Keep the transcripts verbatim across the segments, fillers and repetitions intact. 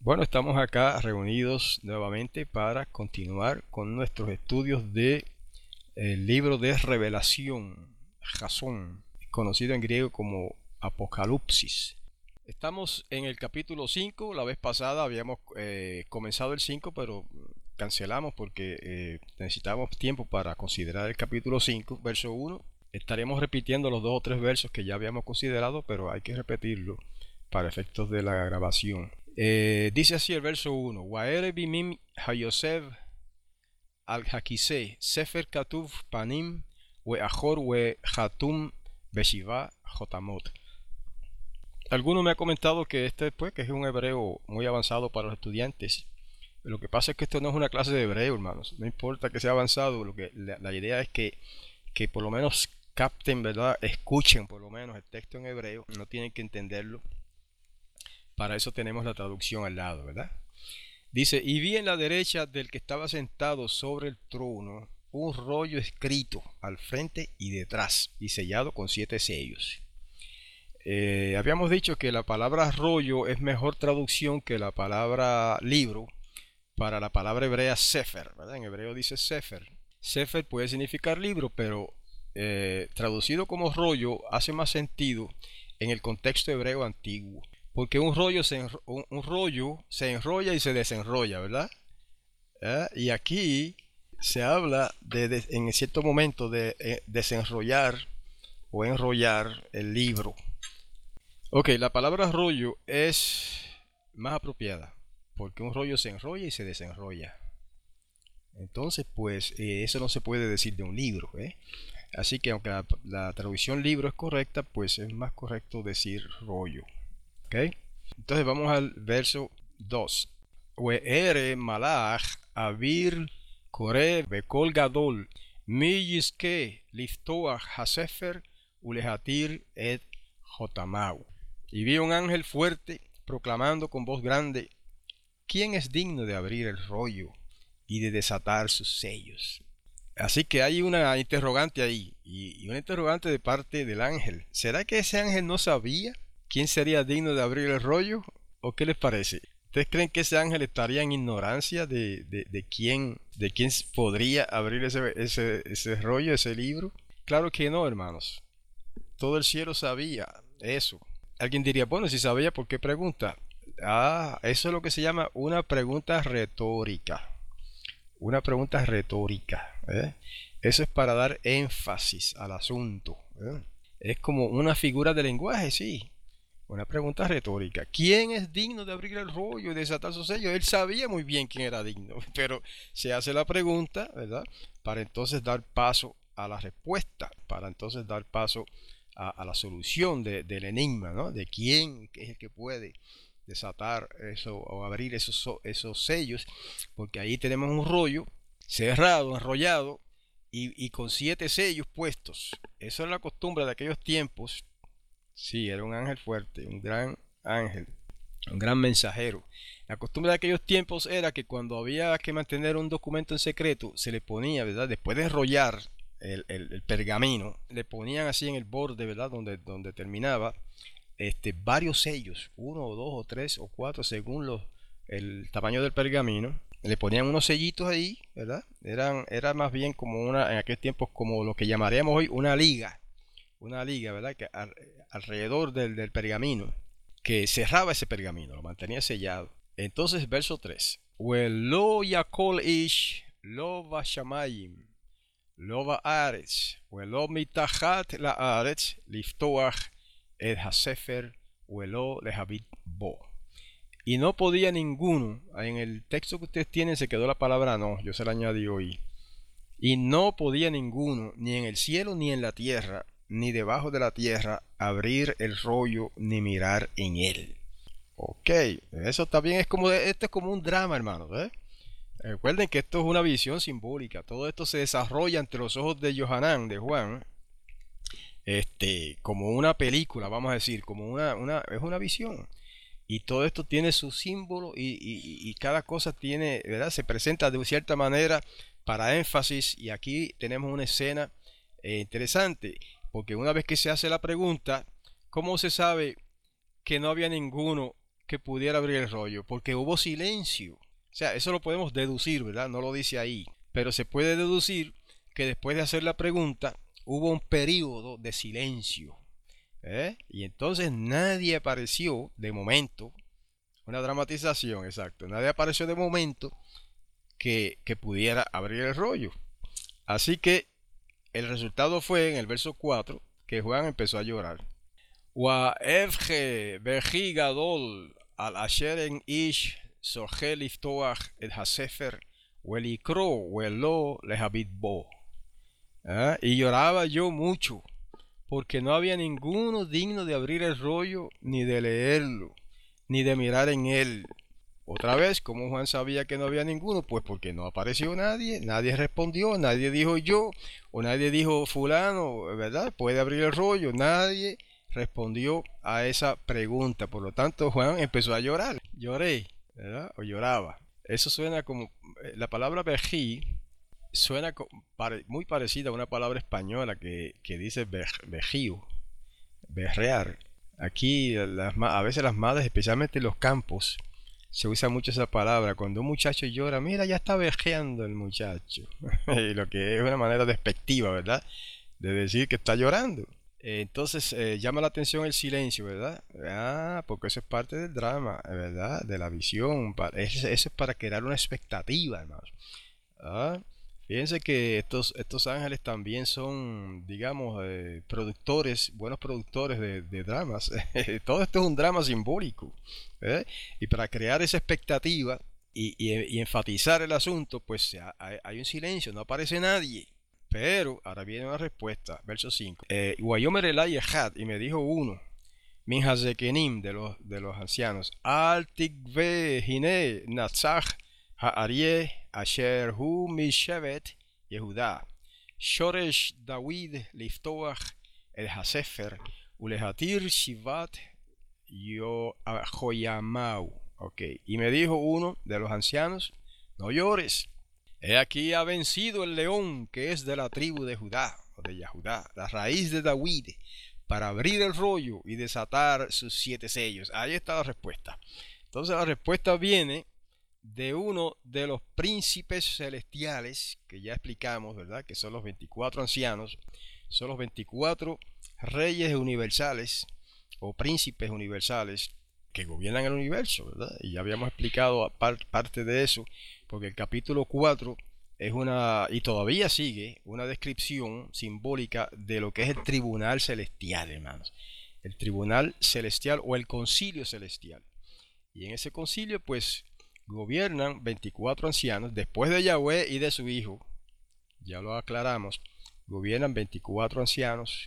Bueno, estamos acá reunidos nuevamente para continuar con nuestros estudios de el libro de Revelación, Jasón, conocido en griego como Apocalipsis. Estamos en el capítulo cinco. La vez pasada habíamos eh, comenzado el cinco, pero cancelamos porque eh, necesitábamos tiempo para considerar el capítulo cinco, verso uno. Estaremos repitiendo los dos o tres versos que ya habíamos considerado, pero hay que repetirlo para efectos de la grabación. Eh, dice así el verso uno: Waere bimim hayosef al hakise sefer katuv panim we achor we hatum beshiva jotamot. Alguno me ha comentado que este pues, que es un hebreo muy avanzado para los estudiantes. Lo que pasa es que esto no es una clase de hebreo, hermanos. No importa que sea avanzado, lo que la, la idea es que, que por lo menos capten, ¿verdad? Escuchen por lo menos el texto en hebreo. No tienen que entenderlo. Para eso tenemos la traducción al lado, ¿verdad? Dice: y vi en la derecha del que estaba sentado sobre el trono un rollo escrito al frente y detrás y sellado con siete sellos. Eh, habíamos dicho que la palabra rollo es mejor traducción que la palabra libro para la palabra hebrea sefer, ¿verdad? En hebreo dice sefer. Sefer puede significar libro, pero eh, traducido como rollo hace más sentido en el contexto hebreo antiguo. Porque un rollo, se un, un rollo se enrolla y se desenrolla, ¿verdad? ¿Eh? Y aquí se habla de, de, en cierto momento de eh, desenrollar o enrollar el libro. Ok, la palabra rollo es más apropiada porque un rollo se enrolla y se desenrolla. Entonces, pues eh, eso no se puede decir de un libro, ¿eh? Así que aunque la, la traducción libro es correcta, pues es más correcto decir rollo. ¿Ok? Entonces vamos al verso dos. We'ere malach avir kore bekol gadol mi yizke liftoach hasefer ulehatir et jotamau. Y vi un ángel fuerte proclamando con voz grande: ¿quién es digno de abrir el rollo y de desatar sus sellos? Así que hay una interrogante ahí, y una interrogante de parte del ángel. ¿Será que ese ángel no sabía quién sería digno de abrir el rollo? ¿O qué les parece? ¿Ustedes creen que ese ángel estaría en ignorancia de, de, de quién, de quién podría abrir ese, ese, ese rollo, ese libro? Claro que no, hermanos. Todo el cielo sabía eso. Alguien diría: bueno, si sabía, ¿por qué pregunta? Ah, eso es lo que se llama una pregunta retórica. Una pregunta retórica, ¿eh? Eso es para dar énfasis al asunto, ¿eh? Es como una figura de lenguaje, sí. Una pregunta retórica. ¿Quién es digno de abrir el rollo y desatar sus sellos? Él sabía muy bien quién era digno, pero se hace la pregunta, ¿verdad? Para entonces dar paso a la respuesta, para entonces dar paso a, a la solución de, del enigma, ¿no? De quién es el que puede desatar eso o abrir esos, esos sellos, porque ahí tenemos un rollo cerrado, enrollado y, y con siete sellos puestos. Eso era la costumbre de aquellos tiempos. Sí, era un ángel fuerte, un gran ángel, un gran mensajero. La costumbre de aquellos tiempos era que cuando había que mantener un documento en secreto, se le ponía, ¿verdad? Después de enrollar el, el, el pergamino, le ponían así en el borde, ¿verdad? Donde, donde terminaba, este, varios sellos, uno o dos o tres o cuatro, según los, el tamaño del pergamino. Le ponían unos sellitos ahí, ¿verdad? Eran, era más bien como una, en aquel tiempo, como lo que llamaríamos hoy una liga. Una liga, ¿verdad? Que al, alrededor del, del pergamino, que cerraba ese pergamino, lo mantenía sellado. Entonces, verso tres. Lo yakol ish lo vashamayim lo vaaretz lo mitachat la aretz liftoach el hasefer lo lehavit bo. Y no podía ninguno, en el texto que ustedes tienen se quedó la palabra no, yo se la añadí hoy. Y no podía ninguno, ni en el cielo ni en la tierra, ni debajo de la tierra, abrir el rollo ni mirar en él. Ok, eso también es como, esto es como un drama, hermanos, ¿eh? Recuerden que esto es una visión simbólica. Todo esto se desarrolla ante los ojos de Yohanan, de Juan, este, como una película, vamos a decir, como una, una es una visión. Y todo esto tiene su símbolo y, y, y cada cosa tiene, ¿verdad? Se presenta de cierta manera para énfasis. Y aquí tenemos una escena eh, interesante, porque una vez que se hace la pregunta, ¿cómo se sabe que no había ninguno que pudiera abrir el rollo, porque hubo silencio. O sea, eso lo podemos deducir, ¿verdad? No lo dice ahí, pero se puede deducir que después de hacer la pregunta hubo un periodo de silencio, ¿eh? Y entonces nadie apareció de momento, una dramatización, exacto, nadie apareció de momento que, que pudiera abrir el rollo. Así que el resultado fue en el verso cuatro que Juan empezó a llorar. Wa efge beji gadol al asheren ish sorge liftoach et hasefer welikro welo lehabit bo. ¿Ah? Y lloraba yo mucho, porque no había ninguno digno de abrir el rollo, ni de leerlo, ni de mirar en él. Otra vez, como Juan sabía que no había ninguno, pues porque no apareció nadie, nadie respondió, nadie dijo yo, o nadie dijo fulano, ¿verdad? Puede abrir el rollo, nadie respondió a esa pregunta. Por lo tanto, Juan empezó a llorar. Lloré, ¿verdad? O lloraba. Eso suena como, la palabra vejí suena muy parecida a una palabra española que, que dice vejío, berrear. Aquí las, a veces las madres, especialmente en los campos, se usa mucho esa palabra. Cuando un muchacho llora, mira, ya está vejeando el muchacho. Y lo que es una manera despectiva, ¿verdad? De decir que está llorando. Entonces eh, llama la atención el silencio, ¿verdad? Ah, porque eso es parte del drama, ¿verdad? De la visión. Eso es para crear una expectativa, hermanos. Ah, fíjense que estos, estos ángeles también son, digamos, eh, productores, buenos productores de, de dramas. Todo esto es un drama simbólico, ¿eh? Y para crear esa expectativa y, y, y enfatizar el asunto, pues hay, hay un silencio, no aparece nadie. Pero ahora viene una respuesta, verso cinco. Eh, Wayomer Elai Echad, y me dijo uno, Min Hazekenim, de los, de los ancianos, Al Tikve Hine Natzach Ha'arie Asher Hu Mishevet Yehuda, Shoresh David Liftoach El Hasefer, Ulehatir Shivat Joyamau. Ok, y me dijo uno de los ancianos, no llores. He aquí ha vencido el león que es de la tribu de Judá, o de Yahudá, la raíz de David, para abrir el rollo y desatar sus siete sellos. Ahí está la respuesta. Entonces la respuesta viene de uno de los príncipes celestiales, que ya explicamos, ¿verdad? Que son los veinticuatro ancianos, son los veinticuatro reyes universales, o príncipes universales, que gobiernan el universo, ¿verdad? Y ya habíamos explicado parte de eso, porque el capítulo cuatro es una, y todavía sigue, una descripción simbólica de lo que es el tribunal celestial, hermanos. El tribunal celestial o el concilio celestial. Y en ese concilio, pues, gobiernan veinticuatro ancianos, después de Yahweh y de su hijo, ya lo aclaramos, gobiernan veinticuatro ancianos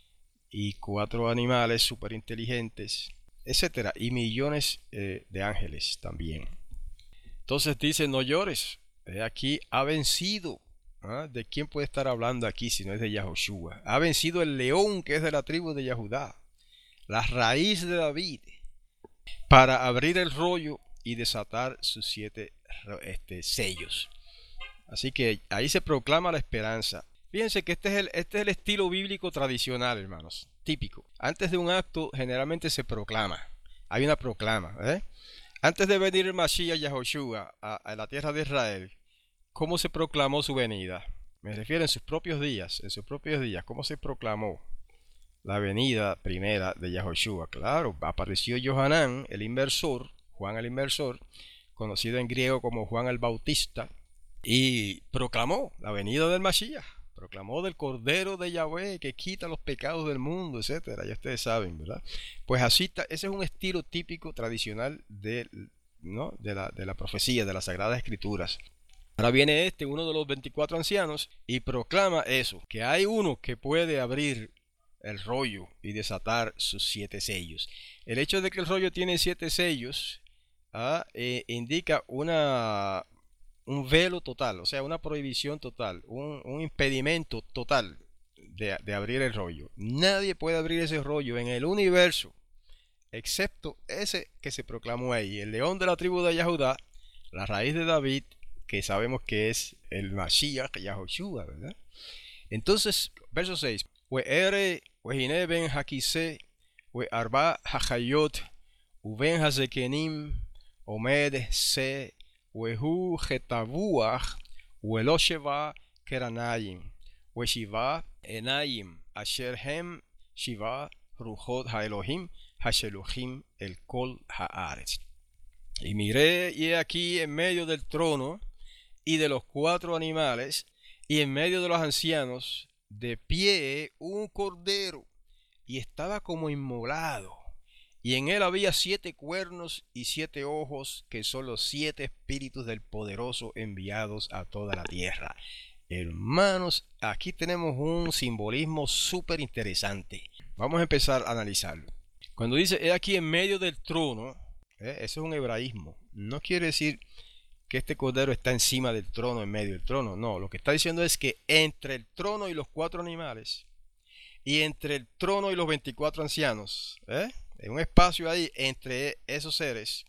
y cuatro animales superinteligentes, etcétera, y millones eh, de ángeles también. Entonces dice, no llores, eh, aquí ha vencido. ¿Ah? ¿De quién puede estar hablando aquí si no es de Yahoshua? Ha vencido el león que es de la tribu de Yahudá, la raíz de David, para abrir el rollo y desatar sus siete este, sellos. Así que ahí se proclama la esperanza. Fíjense que este es el, este es el estilo bíblico tradicional, hermanos, típico. Antes de un acto generalmente se proclama. Hay una proclama, ¿eh? Antes de venir el Mashiach Yahoshua a, a la tierra de Israel, ¿cómo se proclamó su venida? Me refiero en sus propios días, en sus propios días, ¿cómo se proclamó la venida primera de Yahoshua? Claro, apareció Yohanan, el inmersor, Juan el inmersor, conocido en griego como Juan el Bautista, y proclamó la venida del Mashiach. Proclamó del Cordero de Yahweh que quita los pecados del mundo, etcétera. Ya ustedes saben, ¿verdad? Pues así, ese es un estilo típico tradicional de, ¿no? de, la, de la profecía, de las Sagradas Escrituras. Ahora viene este, uno de los veinticuatro ancianos, y proclama eso, que hay uno que puede abrir el rollo y desatar sus siete sellos. El hecho de que el rollo tiene siete sellos ¿ah? eh, indica una... un velo total, o sea, una prohibición total, un, un impedimento total de, de abrir el rollo. Nadie puede abrir ese rollo en el universo, excepto ese que se proclamó ahí, el león de la tribu de Yahudá, la raíz de David, que sabemos que es el Mashiach Yahoshua, ¿verdad? Entonces, verso seis, we ere, we hine ben hakise, we arba hachayot, Uben hazekenim, omed se, wehu getabuach, welosheva keranayim, weshiva enayim, asher hem shiva ruchot haelohim, hasheluchim el kol haaretz. Y miré, y he aquí en medio del trono y de los cuatro animales, y en medio de los ancianos, de pie un cordero, y estaba como inmolado, y en él había siete cuernos y siete ojos, que son los siete espíritus del poderoso enviados a toda la tierra. Hermanos, aquí tenemos un simbolismo súper interesante. Vamos a empezar a analizarlo. Cuando dice, he aquí en medio del trono, ¿eh? Eso es un hebraísmo. No quiere decir que este cordero está encima del trono, en medio del trono. No, lo que está diciendo es que entre el trono y los cuatro animales, y entre el trono y los veinticuatro ancianos, ¿eh? en un espacio ahí entre esos seres,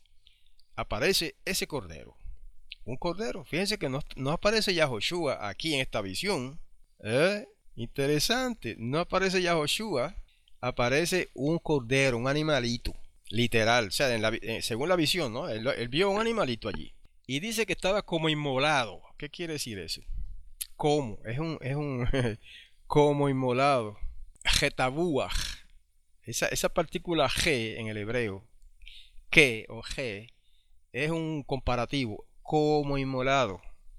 aparece ese cordero. Un cordero. Fíjense que no, no aparece Yahoshua aquí en esta visión. ¿Eh? Interesante. No aparece Yahoshua. Aparece un cordero, un animalito. Literal. O sea, en la, eh, según la visión, ¿no? Él, él vio un animalito allí. Y dice que estaba como inmolado. ¿Qué quiere decir eso? ¿Cómo? Es un... Es un como inmolado. Getabuach. Esa, esa partícula G en el hebreo, que o G, es un comparativo, como inmolado.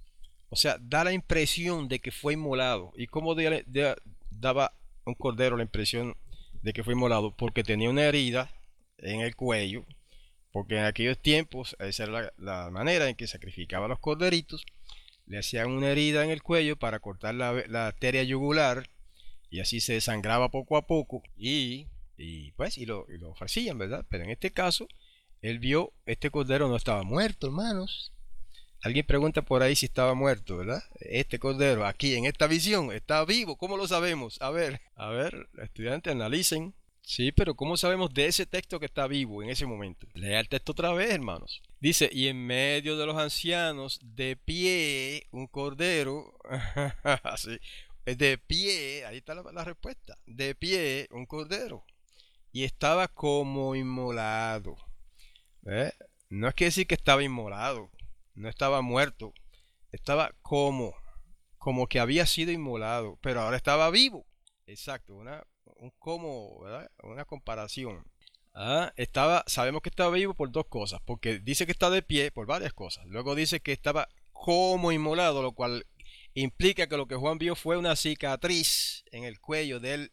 O sea, da la impresión de que fue inmolado. ¿Y cómo de, de, daba un cordero la impresión de que fue inmolado? Porque tenía una herida en el cuello, porque en aquellos tiempos esa era la, la manera en que sacrificaban los corderitos. Le hacían una herida en el cuello para cortar la, la arteria yugular, y así se desangraba poco a poco, y, y pues y lo, y lo ofrecían, ¿verdad? Pero en este caso él vio, este cordero no estaba muerto, hermanos. Alguien pregunta por ahí si estaba muerto, ¿verdad? Este cordero aquí en esta visión está vivo. ¿Cómo lo sabemos? A ver, a ver, estudiantes, analicen. Sí, pero ¿cómo sabemos de ese texto que está vivo en ese momento? Lea el texto otra vez, hermanos. Dice, y en medio de los ancianos, de pie, un cordero, así, de pie, ahí está la, la respuesta, de pie, un cordero, y estaba como inmolado. ¿Eh? No es que decir que estaba inmolado, no estaba muerto, estaba como, como que había sido inmolado, pero ahora estaba vivo. Exacto, una, un como, ¿verdad? Una comparación. Ah, estaba, sabemos que estaba vivo por dos cosas, porque dice que está de pie por varias cosas. Luego dice que estaba como inmolado, lo cual implica que lo que Juan vio fue una cicatriz en el cuello del,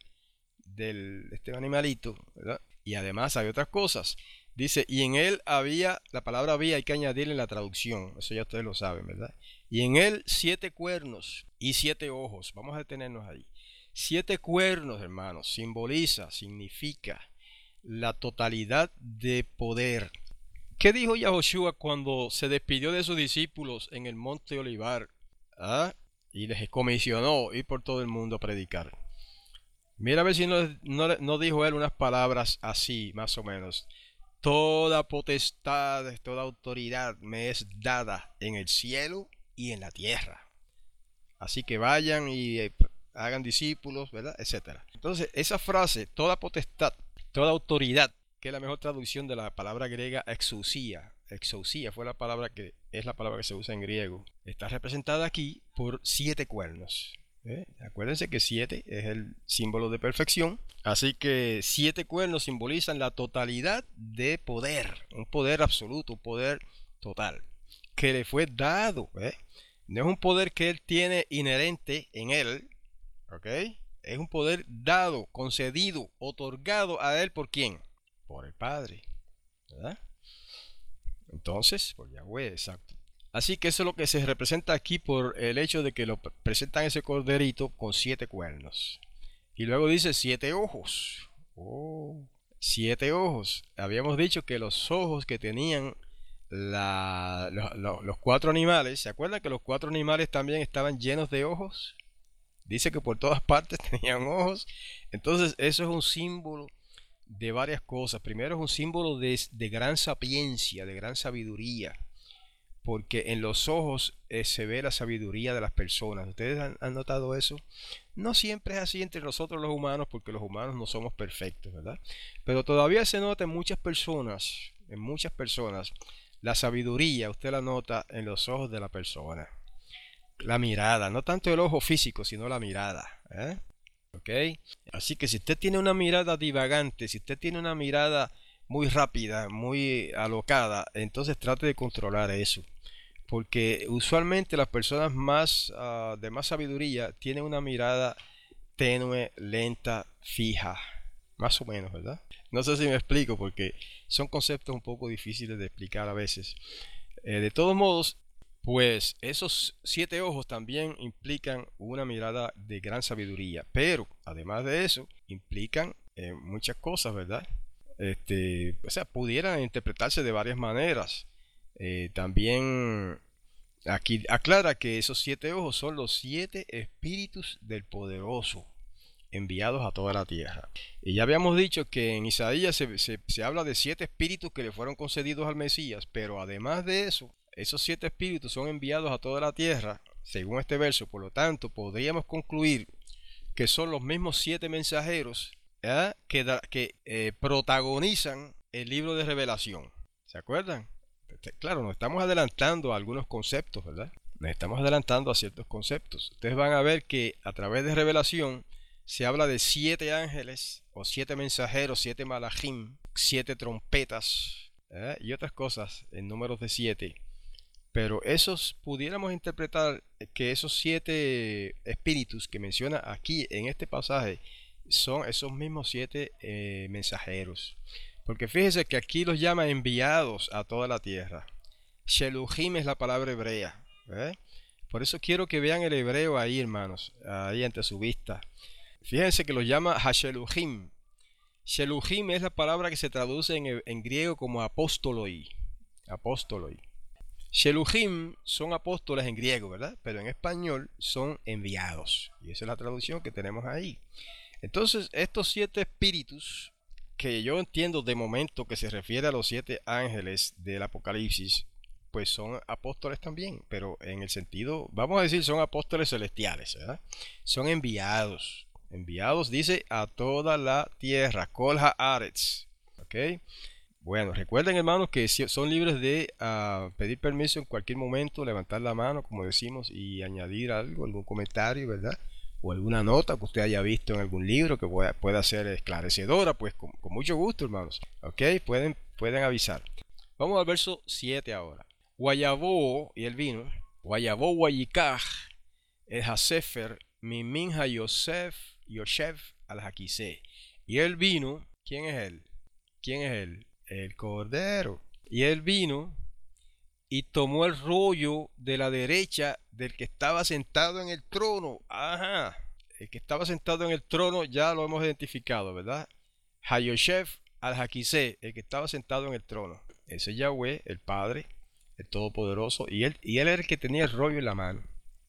del este animalito, ¿verdad? Y además hay otras cosas. Dice, y en él había, la palabra había hay que añadirle en la traducción, eso ya ustedes lo saben, ¿verdad? Y en él siete cuernos y siete ojos. Vamos a detenernos ahí. Siete cuernos, hermanos, simboliza, significa la totalidad de poder. ¿Qué dijo Yahoshua cuando se despidió de sus discípulos en el monte Olivar? ¿Ah? Y les comisionó ir por todo el mundo a predicar. Mira a ver si no, no, no dijo él unas palabras así, más o menos. Toda potestad, toda autoridad me es dada en el cielo y en la tierra. Así que vayan y eh, hagan discípulos, ¿verdad? Etcétera. Entonces, esa frase, toda potestad, toda autoridad, que es la mejor traducción de la palabra griega exousia. Exousia fue la palabra que es la palabra que se usa en griego. Está representada aquí por siete cuernos. ¿Eh? Acuérdense que siete es el símbolo de perfección. Así que siete cuernos simbolizan la totalidad de poder. Un poder absoluto, un poder total. Que le fue dado. ¿eh? No es un poder que él tiene inherente en él. ¿Ok? Es un poder dado, concedido, otorgado a él por quién? Por el Padre. ¿Verdad? Entonces, por Yahweh, exacto. Así que eso es lo que se representa aquí por el hecho de que lo presentan ese corderito con siete cuernos. Y luego dice siete ojos. Oh, siete ojos. Habíamos dicho que los ojos que tenían la, los, los, los cuatro animales, ¿se acuerdan que los cuatro animales también estaban llenos de ojos? Dice que por todas partes tenían ojos. Entonces eso es un símbolo de varias cosas. Primero es un símbolo de, de gran sapiencia, de gran sabiduría. porque en los ojos eh, se ve la sabiduría de las personas. ¿Ustedes han, han notado eso? No siempre es así entre nosotros los humanos, porque los humanos no somos perfectos, ¿verdad? Pero todavía se nota en muchas personas, en muchas personas, la sabiduría, usted la nota en los ojos de la persona. La mirada, no tanto el ojo físico, sino la mirada, ¿eh? ¿Ok? Así que si usted tiene una mirada divagante, si usted tiene una mirada muy rápida, muy alocada, entonces trate de controlar eso. Porque usualmente las personas más uh, de más sabiduría tienen una mirada tenue, lenta, fija. Más o menos, ¿verdad? No sé si me explico porque son conceptos un poco difíciles de explicar a veces. Eh, de todos modos, pues esos siete ojos también implican una mirada de gran sabiduría. Pero, además de eso, implican eh, muchas cosas, ¿verdad? Este, o sea, pudieran interpretarse de varias maneras. Eh, también aquí aclara que esos siete ojos son los siete espíritus del poderoso enviados a toda la tierra. Y ya habíamos dicho que en Isaías se, se, se habla de siete espíritus que le fueron concedidos al Mesías, pero además de eso, esos siete espíritus son enviados a toda la tierra, según este verso. Por lo tanto, podríamos concluir que son los mismos siete mensajeros ¿eh? que, da, que eh, protagonizan el libro de Revelación. ¿Se acuerdan? Claro, nos estamos adelantando a algunos conceptos, ¿verdad? Nos estamos adelantando a ciertos conceptos. Ustedes van a ver que a través de Revelación se habla de siete ángeles o siete mensajeros, siete malachim, siete trompetas ¿eh? y otras cosas en números de siete. Pero esos pudiéramos interpretar que esos siete espíritus que menciona aquí en este pasaje son esos mismos siete eh, mensajeros. Porque fíjense que aquí los llama enviados a toda la tierra. Sheluhim es la palabra hebrea. ¿eh? Por eso quiero que vean el hebreo ahí, hermanos, ahí ante su vista. Fíjense que los llama Hasheluhim. Sheluhim es la palabra que se traduce en, en griego como apóstoloi. Apóstoloi. Sheluhim son apóstoles en griego, ¿verdad? Pero en español son enviados. Y esa es la traducción que tenemos ahí. Entonces, estos siete espíritus, que yo entiendo de momento que se refiere a los siete ángeles del Apocalipsis, pues son apóstoles también, pero en el sentido, vamos a decir, son apóstoles celestiales, ¿verdad? Son enviados. Enviados, dice, a toda la tierra. Kol haaretz. ¿Ok? Bueno, recuerden, hermanos, que son libres de uh, pedir permiso en cualquier momento, levantar la mano, como decimos, y añadir algo, algún comentario, ¿verdad? O alguna nota que usted haya visto en algún libro que pueda, pueda ser esclarecedora, pues con, con mucho gusto, hermanos. ¿Ok? Pueden, pueden avisar. Vamos al verso siete ahora. Guayabó, y él vino, Guayabó Guayikaj, el Hasefer, Miminja Yosef, Yosef al Hakise. Y él vino, ¿quién es él? ¿Quién es él? El Cordero. Y él vino y tomó el rollo de la derecha del que estaba sentado en el trono. Ajá. El que estaba sentado en el trono ya lo hemos identificado, ¿verdad? Hayoshef al Hakise, el que estaba sentado en el trono. Ese es Yahweh, el Padre, el Todopoderoso. Y él, y él era el que tenía el rollo en la mano.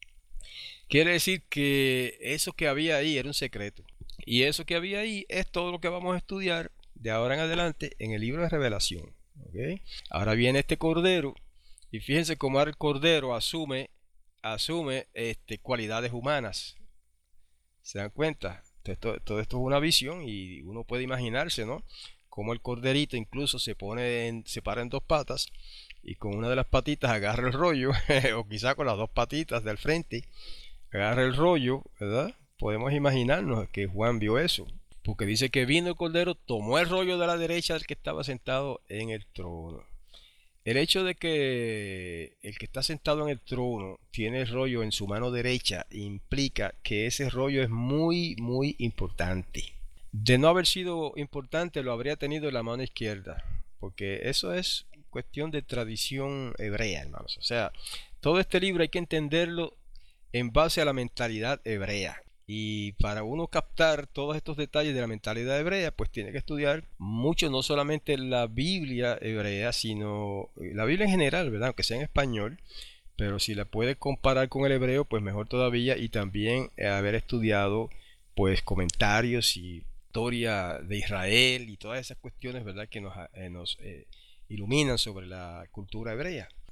Quiere decir que eso que había ahí era un secreto. Y eso que había ahí es todo lo que vamos a estudiar de ahora en adelante en el libro de Revelación. ¿Okay? Ahora viene este Cordero. Y fíjense cómo el Cordero asume, asume este, cualidades humanas. ¿Se dan cuenta? Todo, todo esto es una visión y uno puede imaginarse, ¿no? Cómo el corderito incluso se pone en, se para en dos patas y con una de las patitas agarra el rollo, o quizá con las dos patitas del frente, agarra el rollo, ¿verdad? Podemos imaginarnos que Juan vio eso. Porque dice que vino el Cordero, tomó el rollo de la derecha del que estaba sentado en el trono. El hecho de que el que está sentado en el trono tiene el rollo en su mano derecha implica que ese rollo es muy, muy importante. De no haber sido importante, lo habría tenido en la mano izquierda. Porque eso es cuestión de tradición hebrea, hermanos. O sea, todo este libro hay que entenderlo en base a la mentalidad hebrea. Y para uno captar todos estos detalles de la mentalidad hebrea, pues tiene que estudiar mucho, no solamente la Biblia hebrea, sino la Biblia en general, ¿verdad? Aunque sea en español, pero si la puede comparar con el hebreo, pues mejor todavía. Y también haber estudiado, pues, comentarios y historia de Israel y todas esas cuestiones, ¿verdad? Que nos, eh, nos eh, iluminan sobre la cultura hebrea.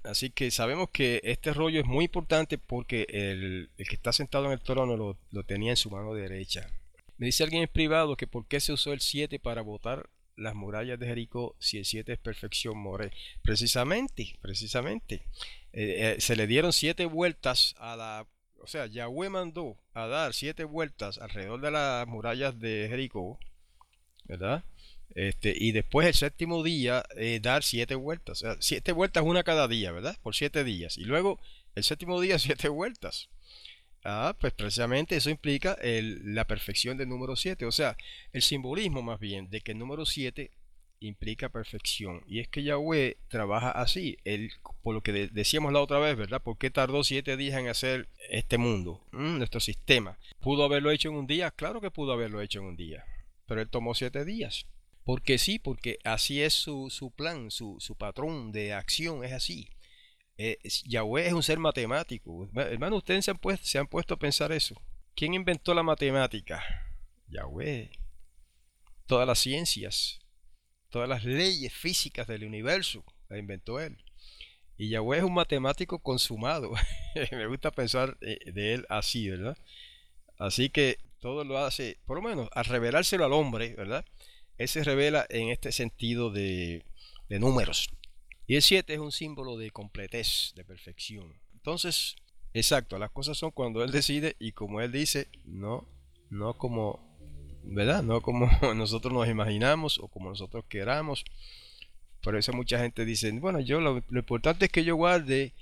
Así que sabemos que este rollo es muy importante porque el, el que está sentado en el trono lo, lo tenía en su mano derecha. Me dice alguien en privado que por qué se usó el siete para botar las murallas de Jericó si el siete es perfección more. Precisamente, precisamente. Eh, eh, se le dieron siete vueltas a la... O sea, Yahweh mandó a dar siete vueltas alrededor de las murallas de Jericó, ¿verdad? Este, y después el séptimo día eh, dar siete vueltas. O sea, siete vueltas una cada día, ¿verdad? Por siete días. Y luego el séptimo día siete vueltas. Ah, pues precisamente eso implica el- la perfección del número siete. O sea, el simbolismo más bien de que el número siete implica perfección. Y es que Yahweh trabaja así. Él, por lo que de- decíamos la otra vez, ¿verdad? ¿Por qué tardó siete días en hacer este mundo? Mm, nuestro sistema. ¿Pudo haberlo hecho en un día? Claro que pudo haberlo hecho en un día. Pero él tomó siete días. Porque sí, porque así es su, su plan, su, su patrón de acción, es así. Eh, es- Yahweh es un ser matemático. Hermano, ustedes se han, puesto, se han puesto a pensar eso. ¿Quién inventó la matemática? Yahweh. Todas las ciencias, todas las leyes físicas del universo, las inventó él. Y Yahweh es un matemático consumado. Me gusta pensar eh, de él así, ¿verdad? Así que todo lo hace, por lo menos al revelárselo al hombre, ¿verdad? Él se revela en este sentido de, de números. Y el siete es un símbolo de completez, de perfección. Entonces, exacto, las cosas son cuando Él decide y como Él dice, no, no como, ¿verdad? No como nosotros nos imaginamos o como nosotros queramos. Por eso mucha gente dice, bueno, yo lo, lo importante es que yo guarde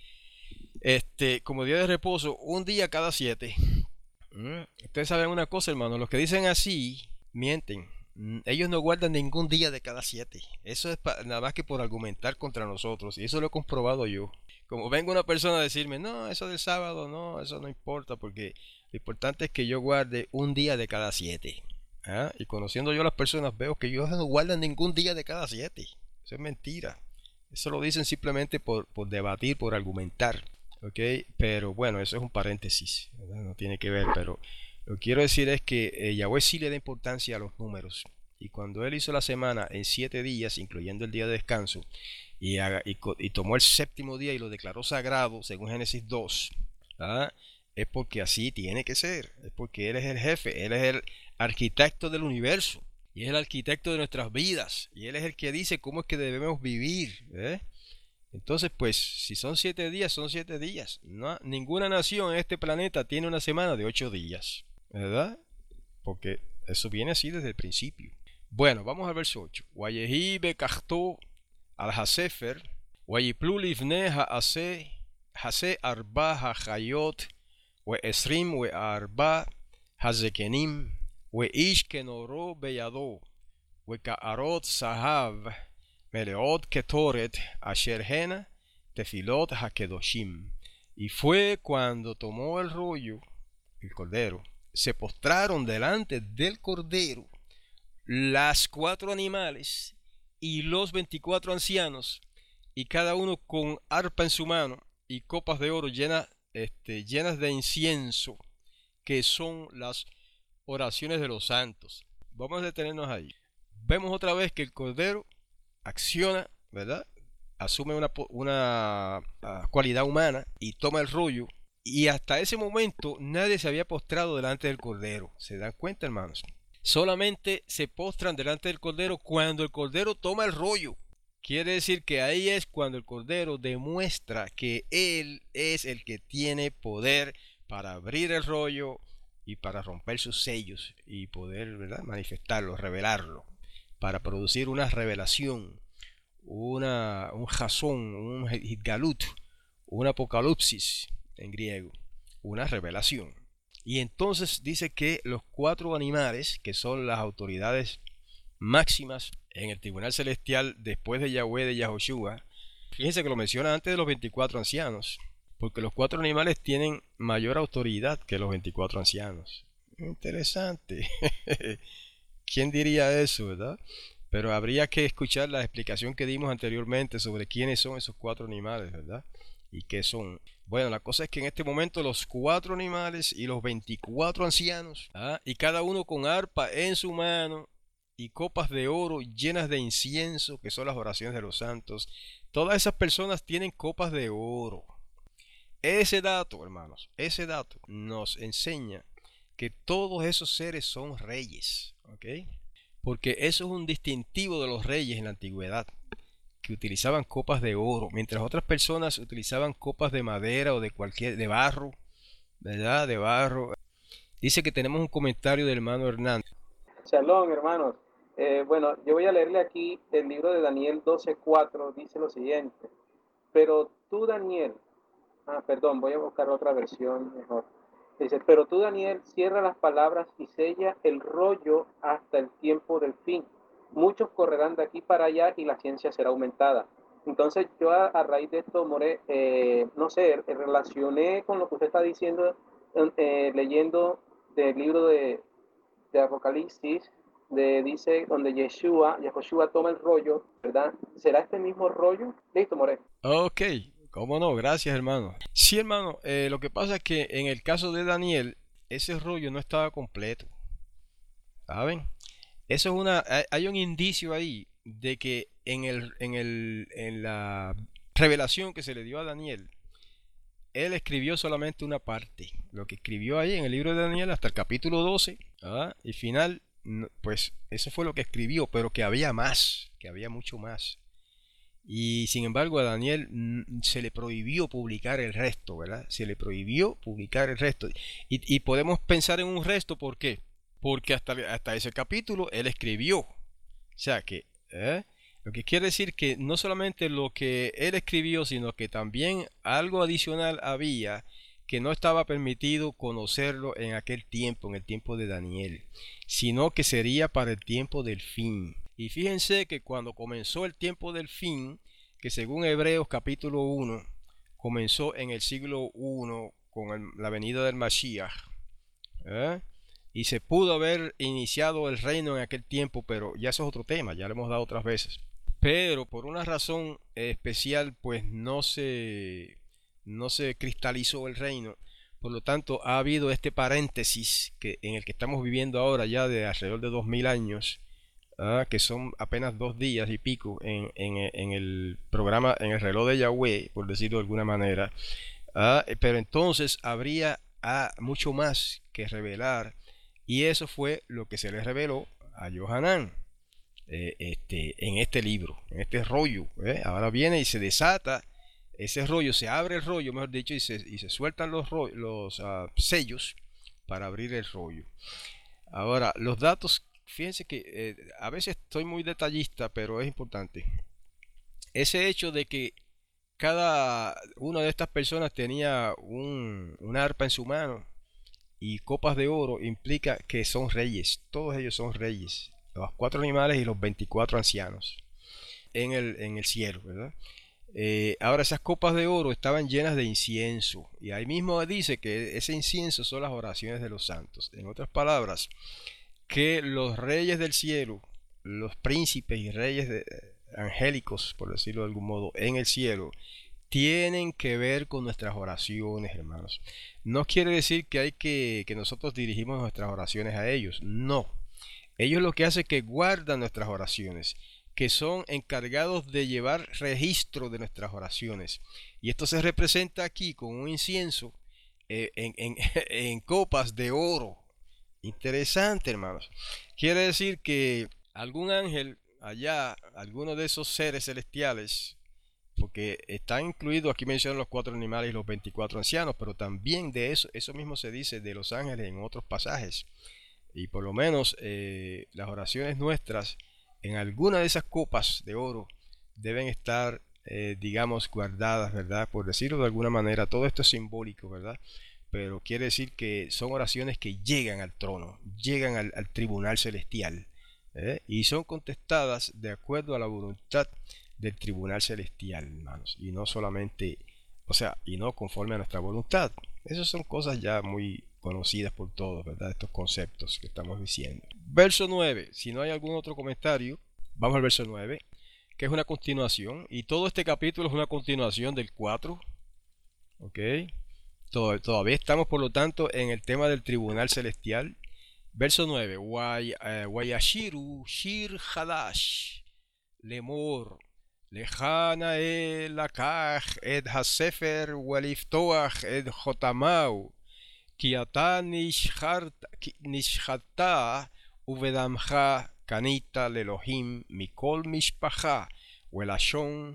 este como día de reposo un día cada siete. Mm, Ustedes saben una cosa, hermano, los que dicen así mienten. Mm, Ellos no guardan ningún día de cada siete. Eso es pa- nada más que por argumentar contra nosotros. Y eso lo he comprobado yo. Como venga una persona a decirme, no, eso del sábado, no, eso no importa, porque lo importante es que yo guarde un día de cada siete. ¿Ah? Y conociendo yo a las personas, veo que ellos no guardan ningún día de cada siete. Eso es mentira. Eso lo dicen simplemente por, por debatir, por argumentar. ¿Ok? Pero bueno, eso es un paréntesis, ¿verdad? No tiene que ver, pero lo que quiero decir es que eh, Yahweh sí le da importancia a los números. Y cuando él hizo la semana en siete días, incluyendo el día de descanso, y, haga- y co- y tomó el séptimo día y lo declaró sagrado, según Génesis dos, ¿ah? Es porque así tiene que ser. Es porque Él es el jefe, Él es el arquitecto del universo. Y es el arquitecto de nuestras vidas. Y Él es el que dice cómo es que debemos vivir. ¿Eh? Entonces, pues, si son siete días, son siete días. No, ninguna nación en este planeta tiene una semana de ocho días, ¿verdad? Porque eso viene así desde el principio. Bueno, vamos al verso ocho. Wayehi bekachto al hasefer, wayiplu livne haase, hase arba hachayot, we esrim we arba hazekenim, we ish kenoro beyado, we ka'arot sahav, Meleot Ketoret Asher Hena Tefilot Hakedoshim. Y fue cuando tomó el rollo, el cordero, se postraron delante del cordero las cuatro animales y los veinticuatro ancianos, y cada uno con arpa en su mano y copas de oro llenas, este, llenas de incienso, que son las oraciones de los santos. Vamos a detenernos ahí. Vemos otra vez que el cordero acciona, ¿verdad? Asume una, una uh, cualidad humana y toma el rollo. Y hasta ese momento nadie se había postrado delante del cordero. ¿Se dan cuenta, hermanos? Solamente se postran delante del cordero cuando el cordero toma el rollo. Quiere decir que ahí es cuando el cordero demuestra que él es el que tiene poder para abrir el rollo y para romper sus sellos y poder, ¿verdad?, manifestarlo, revelarlo, para producir una revelación, una, un jasón, un hitgalut, un apocalipsis en griego, una revelación. Y entonces dice que los cuatro animales, que son las autoridades máximas en el tribunal celestial después de Yahweh de Yahoshua, fíjense que lo menciona antes de los veinticuatro ancianos, porque los cuatro animales tienen mayor autoridad que los veinticuatro ancianos. Interesante. ¿Quién diría eso, verdad? Pero habría que escuchar la explicación que dimos anteriormente sobre quiénes son esos cuatro animales, ¿verdad? Y qué son. Bueno, la cosa es que en este momento los cuatro animales y los veinticuatro ancianos, ¿ah?, y cada uno con arpa en su mano y copas de oro llenas de incienso, que son las oraciones de los santos, Todas esas personas tienen copas de oro. Ese dato, hermanos, ese dato nos enseña que todos esos seres son reyes, ¿ok? Porque eso es un distintivo de los reyes en la antigüedad, que utilizaban copas de oro, mientras otras personas utilizaban copas de madera o de cualquier, de barro, ¿verdad? De barro. Dice que tenemos un comentario del hermano Hernández. Shalom, hermanos. Eh, bueno, yo voy a leerle aquí el libro de Daniel doce cuatro, dice lo siguiente. Pero tú, Daniel, ah, perdón, voy a buscar otra versión mejor. Dice, pero tú, Daniel, cierra las palabras y sella el rollo hasta el tiempo del fin. Muchos correrán de aquí para allá y la ciencia será aumentada. Entonces yo a, a raíz de esto, More, eh, no sé, relacioné con lo que usted está diciendo, eh, leyendo del libro de, de Apocalipsis, de, dice, donde Yeshua, Yehoshua toma el rollo, ¿verdad? ¿Será este mismo rollo? Listo, More. Ok, cómo no, gracias hermano. Sí hermano, eh, lo que pasa es que en el caso de Daniel, ese rollo no estaba completo, ¿saben? Eso es una, hay, hay un indicio ahí de que en el, en el, en la revelación que se le dio a Daniel, él escribió solamente una parte. Lo que escribió ahí en el libro de Daniel hasta el capítulo doce, ¿ah? Y final, pues eso fue lo que escribió, pero que había más, que había mucho más. Y sin embargo a Daniel mm, se le prohibió publicar el resto, ¿verdad? Se le prohibió publicar el resto. Y, y podemos pensar en un resto, ¿por qué? Porque hasta, hasta ese capítulo él escribió. O sea que, ¿eh? Lo que quiere decir que no solamente lo que él escribió, sino que también algo adicional había que no estaba permitido conocerlo en aquel tiempo, en el tiempo de Daniel, sino que sería para el tiempo del fin. Y fíjense que cuando comenzó el tiempo del fin, que según Hebreos capítulo uno, comenzó en el siglo primero con el, la venida del Mashiach, ¿eh? Y se pudo haber iniciado el reino en aquel tiempo, pero ya eso es otro tema, ya lo hemos dado otras veces. Pero por una razón especial, pues no se, no se cristalizó el reino. Por lo tanto, ha habido este paréntesis que, en el que estamos viviendo ahora ya de alrededor de dos mil años, ¿ah? Que son apenas dos días y pico en, en, en el programa, en el reloj de Yahweh, por decirlo de alguna manera. ¿Ah? Pero entonces habría ah, mucho más que revelar. Y eso fue lo que se le reveló a Yohanan eh, este, en este libro, en este rollo. ¿eh? Ahora viene y se desata ese rollo, se abre el rollo, mejor dicho, y se, y se sueltan los, los uh, sellos para abrir el rollo. Ahora, los datos, fíjense que eh, a veces estoy muy detallista, pero es importante. Ese hecho de que cada una de estas personas tenía un, un arpa en su mano y copas de oro implica que son reyes, todos ellos son reyes, los cuatro animales y los veinticuatro ancianos en el, en el cielo, ¿verdad? Eh, ahora esas copas de oro estaban llenas de incienso y ahí mismo dice que ese incienso son las oraciones de los santos. En otras palabras, que los reyes del cielo, los príncipes y reyes de, angélicos, por decirlo de algún modo, en el cielo, tienen que ver con nuestras oraciones, hermanos. No quiere decir que hay que, que nosotros dirigimos nuestras oraciones a ellos. No. Ellos lo que hacen es que guardan nuestras oraciones, que son encargados de llevar registro de nuestras oraciones. Y esto se representa aquí con un incienso eh, en, en, en copas de oro. Interesante, hermanos. Quiere decir que algún ángel allá, alguno de esos seres celestiales, porque están incluidos, aquí mencionan los cuatro animales y los veinticuatro ancianos, pero también de eso, eso mismo se dice de los ángeles en otros pasajes. Y por lo menos eh, las oraciones nuestras en alguna de esas copas de oro deben estar, eh, digamos, guardadas, ¿verdad? Por decirlo de alguna manera, todo esto es simbólico, ¿verdad? Pero quiere decir que son oraciones que llegan al trono, llegan al, al tribunal celestial, ¿eh? Y son contestadas de acuerdo a la voluntad del tribunal celestial, hermanos, y no solamente, o sea, y no conforme a nuestra voluntad. Esas son cosas ya muy conocidas por todos, ¿verdad? Estos conceptos que estamos diciendo. Verso nueve, si no hay algún otro comentario, vamos al verso nueve, que es una continuación, y todo este capítulo es una continuación del cuatro, ¿ok? Todavía estamos, por lo tanto, en el tema del tribunal celestial. Verso nueve, Wayashiru Shir Hadash Lemor Lejana el lakach et hasefer weliftoach et jotamau. כי אתה נשחרת, נשחטה ובדמך קנית לאלוהים מכל משפחה ולשון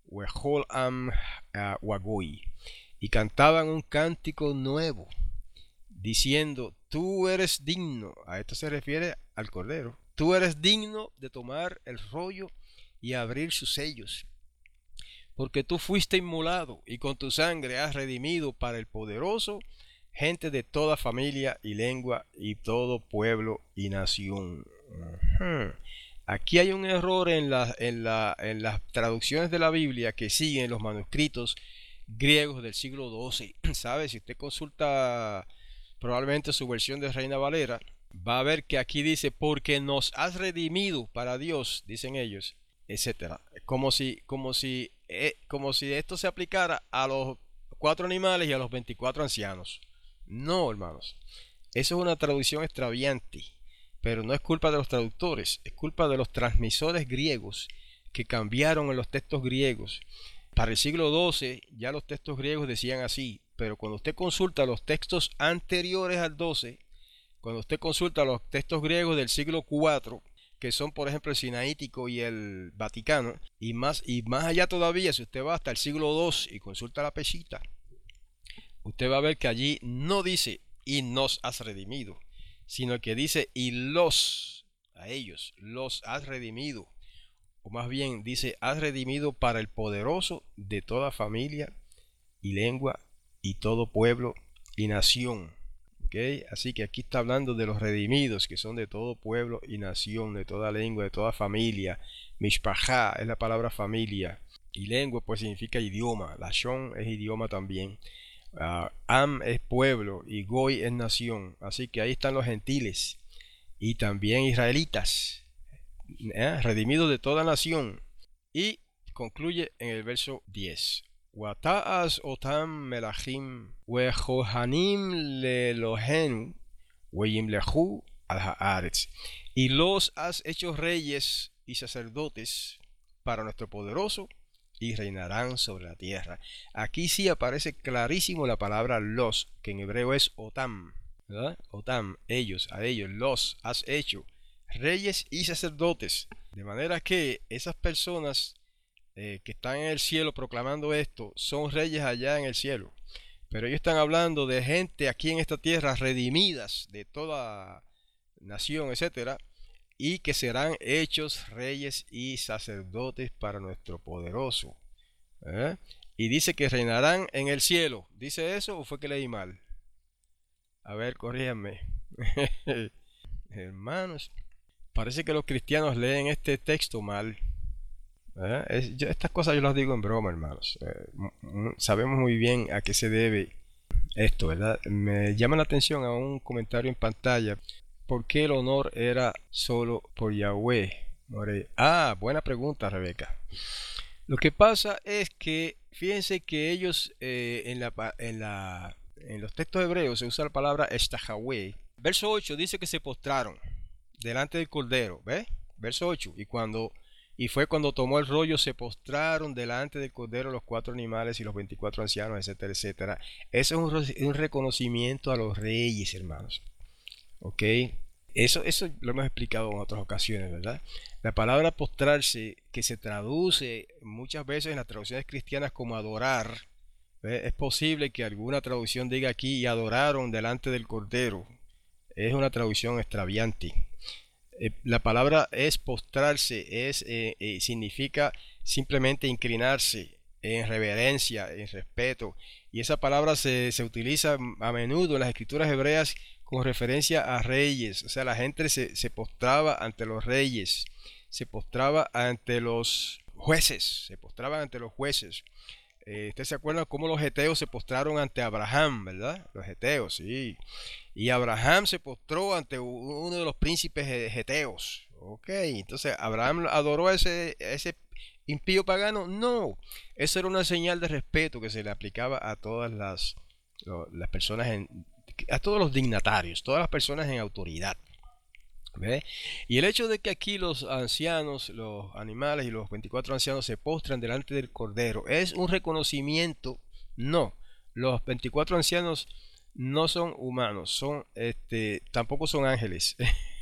וכל עם וגוי. Y cantaban un cántico nuevo, diciendo, tú eres digno, a esto se refiere al Cordero, tú eres digno de tomar el rollo y abrir sus sellos, porque tú fuiste inmolado y con tu sangre has redimido para el poderoso gente de toda familia y lengua y todo pueblo y nación. Uh-huh. Aquí hay un error en, la, en, la, en las traducciones de la Biblia que siguen los manuscritos griegos del siglo doce. ¿Sabe? Si usted consulta probablemente su versión de Reina Valera, va a ver que aquí dice, porque nos has redimido para Dios, dicen ellos, etcétera. Como si, como si, eh, como si esto se aplicara a los cuatro animales y a los veinticuatro ancianos. No, hermanos, eso es una traducción extraviante, pero no es culpa de los traductores, es culpa de los transmisores griegos que cambiaron en los textos griegos. Para el siglo doce ya los textos griegos decían así, pero cuando usted consulta los textos anteriores al doce, cuando usted consulta los textos griegos del siglo cuatro, que son por ejemplo el Sinaítico y el Vaticano, y más, y más allá todavía, si usted va hasta el siglo dos y consulta la Peshitta, usted va a ver que allí no dice y nos has redimido, sino que dice y los, a ellos, los has redimido. O más bien dice, has redimido para el poderoso de toda familia y lengua y todo pueblo y nación. ¿Okay? Así que aquí está hablando de los redimidos, que son de todo pueblo y nación, de toda lengua, de toda familia. Mishpachá es la palabra familia. Y lengua pues significa idioma. Lashon es idioma también. Uh, Am es pueblo y Goy es nación. Así que ahí están los gentiles y también israelitas, ¿eh? Redimidos de toda nación. Y concluye en el verso diez. Wata'as otam melachim wejohanim lelohenu weyimlehu al haaretz. Y los has hecho reyes y sacerdotes para nuestro poderoso y reinarán sobre la tierra. Aquí sí aparece clarísimo la palabra los, que en hebreo es otam, ¿verdad? Otam, ellos, a ellos, los has hecho reyes y sacerdotes. De manera que esas personas eh, que están en el cielo proclamando esto son reyes allá en el cielo. Pero ellos están hablando de gente aquí en esta tierra redimidas de toda nación, etcétera, y que serán hechos reyes y sacerdotes para nuestro poderoso. ¿Eh? Y dice que reinarán en el cielo. ¿Dice eso o fue que leí mal? A ver, corríjanme. Hermanos, parece que los cristianos leen este texto mal. ¿Eh? Es, yo, estas cosas yo las digo en broma, hermanos. Eh, sabemos muy bien a qué se debe esto, ¿verdad? Me llama la atención a un comentario en pantalla. ¿Por qué el honor era solo por Yahweh? Ah, buena pregunta, Rebeca. Lo que pasa es que, fíjense que ellos eh, en, la, en, la, en los textos hebreos se usa la palabra estajahué. Verso ocho dice que se postraron delante del Cordero, ¿ves? Verso ocho. Y, cuando, y fue cuando tomó el rollo, se postraron delante del Cordero los cuatro animales y los veinticuatro ancianos, etcétera, etcétera. Eso es un, un reconocimiento a los reyes, hermanos. ¿Ok? Eso, eso lo hemos explicado en otras ocasiones, ¿verdad? La palabra postrarse, que se traduce muchas veces en las traducciones cristianas como adorar, ¿ves? Es posible que alguna traducción diga aquí y adoraron delante del Cordero. Es una traducción extraviante. Eh, la palabra es postrarse, es, eh, eh, significa simplemente inclinarse en reverencia, en respeto. Y esa palabra se, se utiliza a menudo en las escrituras hebreas con referencia a reyes. O sea, la gente se, se postraba ante los reyes, se postraba ante los jueces, se postraban ante los jueces. Eh, ¿Ustedes se acuerdan cómo los heteos se postraron ante Abraham, verdad? Los heteos, sí. Y Abraham se postró ante uno de los príncipes heteos. Ok, entonces Abraham adoró a ese, a ese impío pagano. No, eso era una señal de respeto que se le aplicaba a todas las, las personas, en, a todos los dignatarios, todas las personas en autoridad. ¿Ve? Y el hecho de que aquí los ancianos, los animales y los veinticuatro ancianos se postran delante del Cordero es un reconocimiento. No, los veinticuatro ancianos no son humanos, son, este, tampoco son ángeles.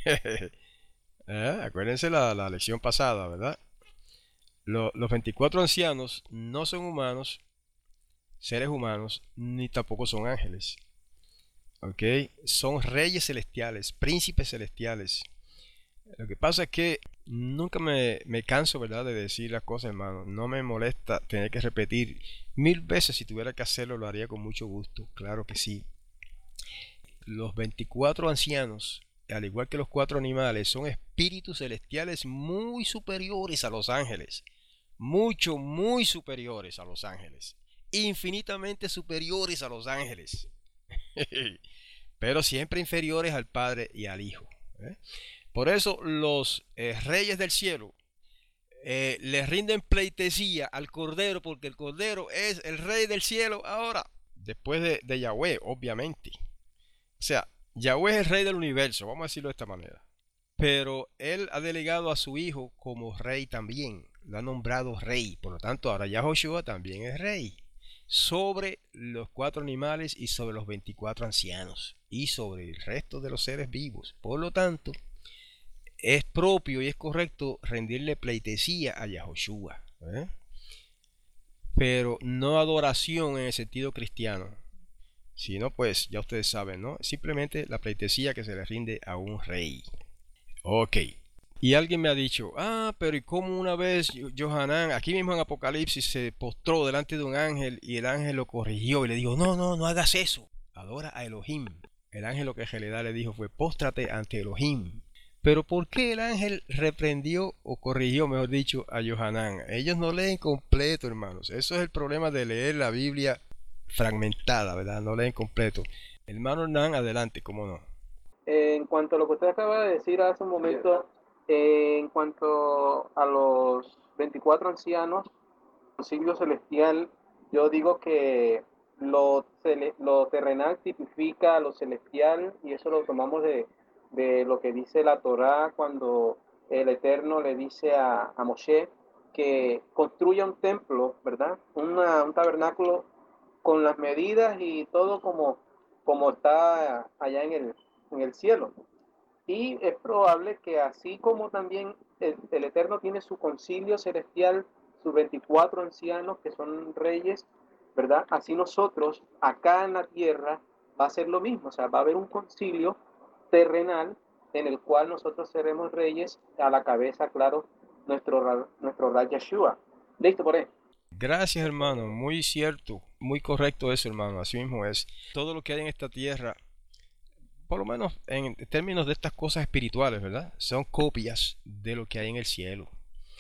¿Eh? Acuérdense la, la lección pasada, ¿verdad? Lo- los veinticuatro ancianos no son humanos, seres humanos, ni tampoco son ángeles. ¿Ok? Son reyes celestiales, príncipes celestiales. Lo que pasa es que nunca me, me canso, ¿verdad?, de decir las cosas, hermano. No me molesta tener que repetir mil veces. Si tuviera que hacerlo, lo haría con mucho gusto. Claro que sí. Los veinticuatro ancianos, al igual que los cuatro animales, son espíritus celestiales muy superiores a los ángeles. Mucho, muy superiores a los ángeles. Infinitamente superiores a los ángeles. Pero siempre inferiores al Padre y al Hijo. ¿eh? Por eso los eh, reyes del cielo eh, le rinden pleitesía al Cordero, porque el Cordero es el rey del cielo ahora, después de, de Yahweh, obviamente. O sea, Yahweh es el rey del universo, vamos a decirlo de esta manera. Pero él ha delegado a su hijo como rey también, lo ha nombrado rey. Por lo tanto, ahora Yahoshua también es rey sobre los cuatro animales y sobre los veinticuatro ancianos y sobre el resto de los seres vivos. Por lo tanto, es propio y es correcto rendirle pleitesía a Yahoshua, ¿eh? Pero no adoración en el sentido cristiano, sino pues ya ustedes saben, ¿no? Simplemente la pleitesía que se le rinde a un rey. Ok. Y alguien me ha dicho, ah, pero ¿y cómo una vez Johanán, aquí mismo en Apocalipsis, se postró delante de un ángel y el ángel lo corrigió y le dijo, no, no, no hagas eso, adora a Elohim? El ángel lo que Jeledá le dijo fue, póstrate ante Elohim. Pero ¿por qué el ángel reprendió o corrigió, mejor dicho, a Johanán? Ellos no leen completo, hermanos. Eso es el problema de leer la Biblia fragmentada, ¿verdad? No leen completo. Hermano Hernán, adelante, cómo no. Eh, en cuanto a lo que usted acaba de decir hace un momento, eh, en cuanto a los veinticuatro ancianos, concilio celestial, yo digo que lo, cele- lo terrenal tipifica lo celestial y eso lo tomamos de, de lo que dice la Torá cuando el Eterno le dice a, a Moshe que construya un templo, ¿verdad? Una- un tabernáculo con las medidas y todo como, como está allá en el, en el cielo. Y es probable que así como también el, el Eterno tiene su concilio celestial, sus veinticuatro ancianos que son reyes, ¿verdad? Así nosotros acá en la tierra va a ser lo mismo, o sea, va a haber un concilio terrenal en el cual nosotros seremos reyes a la cabeza, claro, nuestro, nuestro Rey Yeshua. Listo por ahí. Gracias, hermano. Muy cierto, muy correcto eso, hermano. Así mismo es. Todo lo que hay en esta tierra, por lo menos en términos de estas cosas espirituales, ¿verdad? Son copias de lo que hay en el cielo.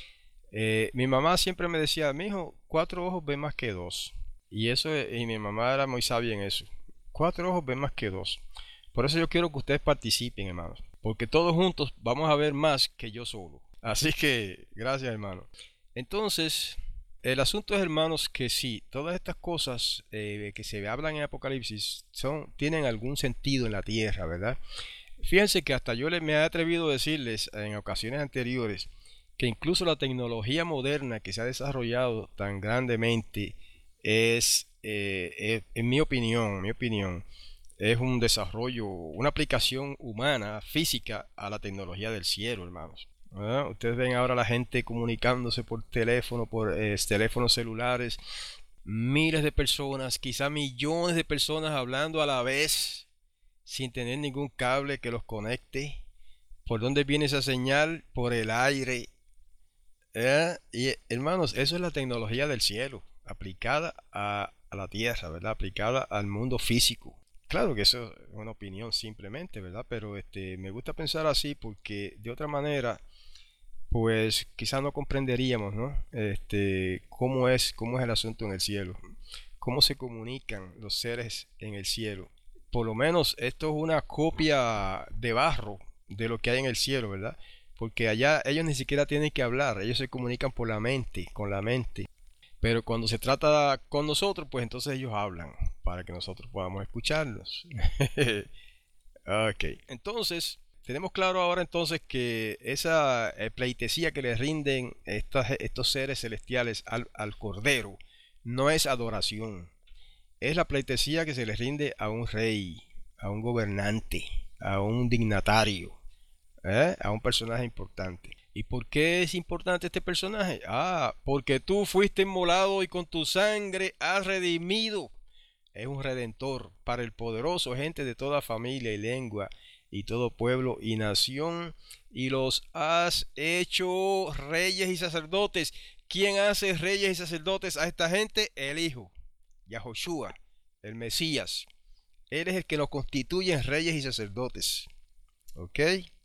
Eh, mi mamá siempre me decía, mi hijo, cuatro ojos ven más que dos. Y eso, y mi mamá era muy sabia en eso. Cuatro ojos ven más que dos. Por eso yo quiero que ustedes participen, hermanos. Porque todos juntos vamos a ver más que yo solo. Así que, gracias, hermano. Entonces, el asunto es, hermanos, que sí, todas estas cosas eh, que se hablan en Apocalipsis son, tienen algún sentido en la tierra, ¿verdad? Fíjense que hasta yo le, me he atrevido a decirles en ocasiones anteriores que incluso la tecnología moderna que se ha desarrollado tan grandemente es, eh, es en mi opinión, en mi opinión, es un desarrollo, una aplicación humana, física a la tecnología del cielo, hermanos. ¿Verdad? Ustedes ven ahora a la gente comunicándose por teléfono, por eh, teléfonos celulares, miles de personas, quizá millones de personas hablando a la vez, sin tener ningún cable que los conecte. ¿Por dónde viene esa señal? Por el aire. ¿Eh? Y hermanos, eso es la tecnología del cielo, aplicada a, a la tierra, ¿verdad? Aplicada al mundo físico. Claro que eso es una opinión simplemente, ¿verdad? Pero este, me gusta pensar así porque de otra manera, pues quizás no comprenderíamos, ¿no? Este, cómo es, cómo es el asunto en el cielo, cómo se comunican los seres en el cielo. Por lo menos esto es una copia de barro de lo que hay en el cielo, ¿verdad? Porque allá ellos ni siquiera tienen que hablar, ellos se comunican por la mente, con la mente. Pero cuando se trata con nosotros, pues entonces ellos hablan para que nosotros podamos escucharlos. Ok, entonces tenemos claro ahora entonces que esa eh, pleitesía que le rinden estas, estos seres celestiales al, al Cordero no es adoración, es la pleitesía que se le rinde a un rey, a un gobernante, a un dignatario, ¿eh? A un personaje importante. ¿Y por qué es importante este personaje? Ah, porque tú fuiste inmolado y con tu sangre has redimido. Es un redentor para el poderoso, gente de toda familia y lengua y todo pueblo y nación, y los has hecho reyes y sacerdotes. ¿Quién hace reyes y sacerdotes a esta gente? El Hijo, Yahoshua, el Mesías. Él es el que los constituye en reyes y sacerdotes. ¿Ok?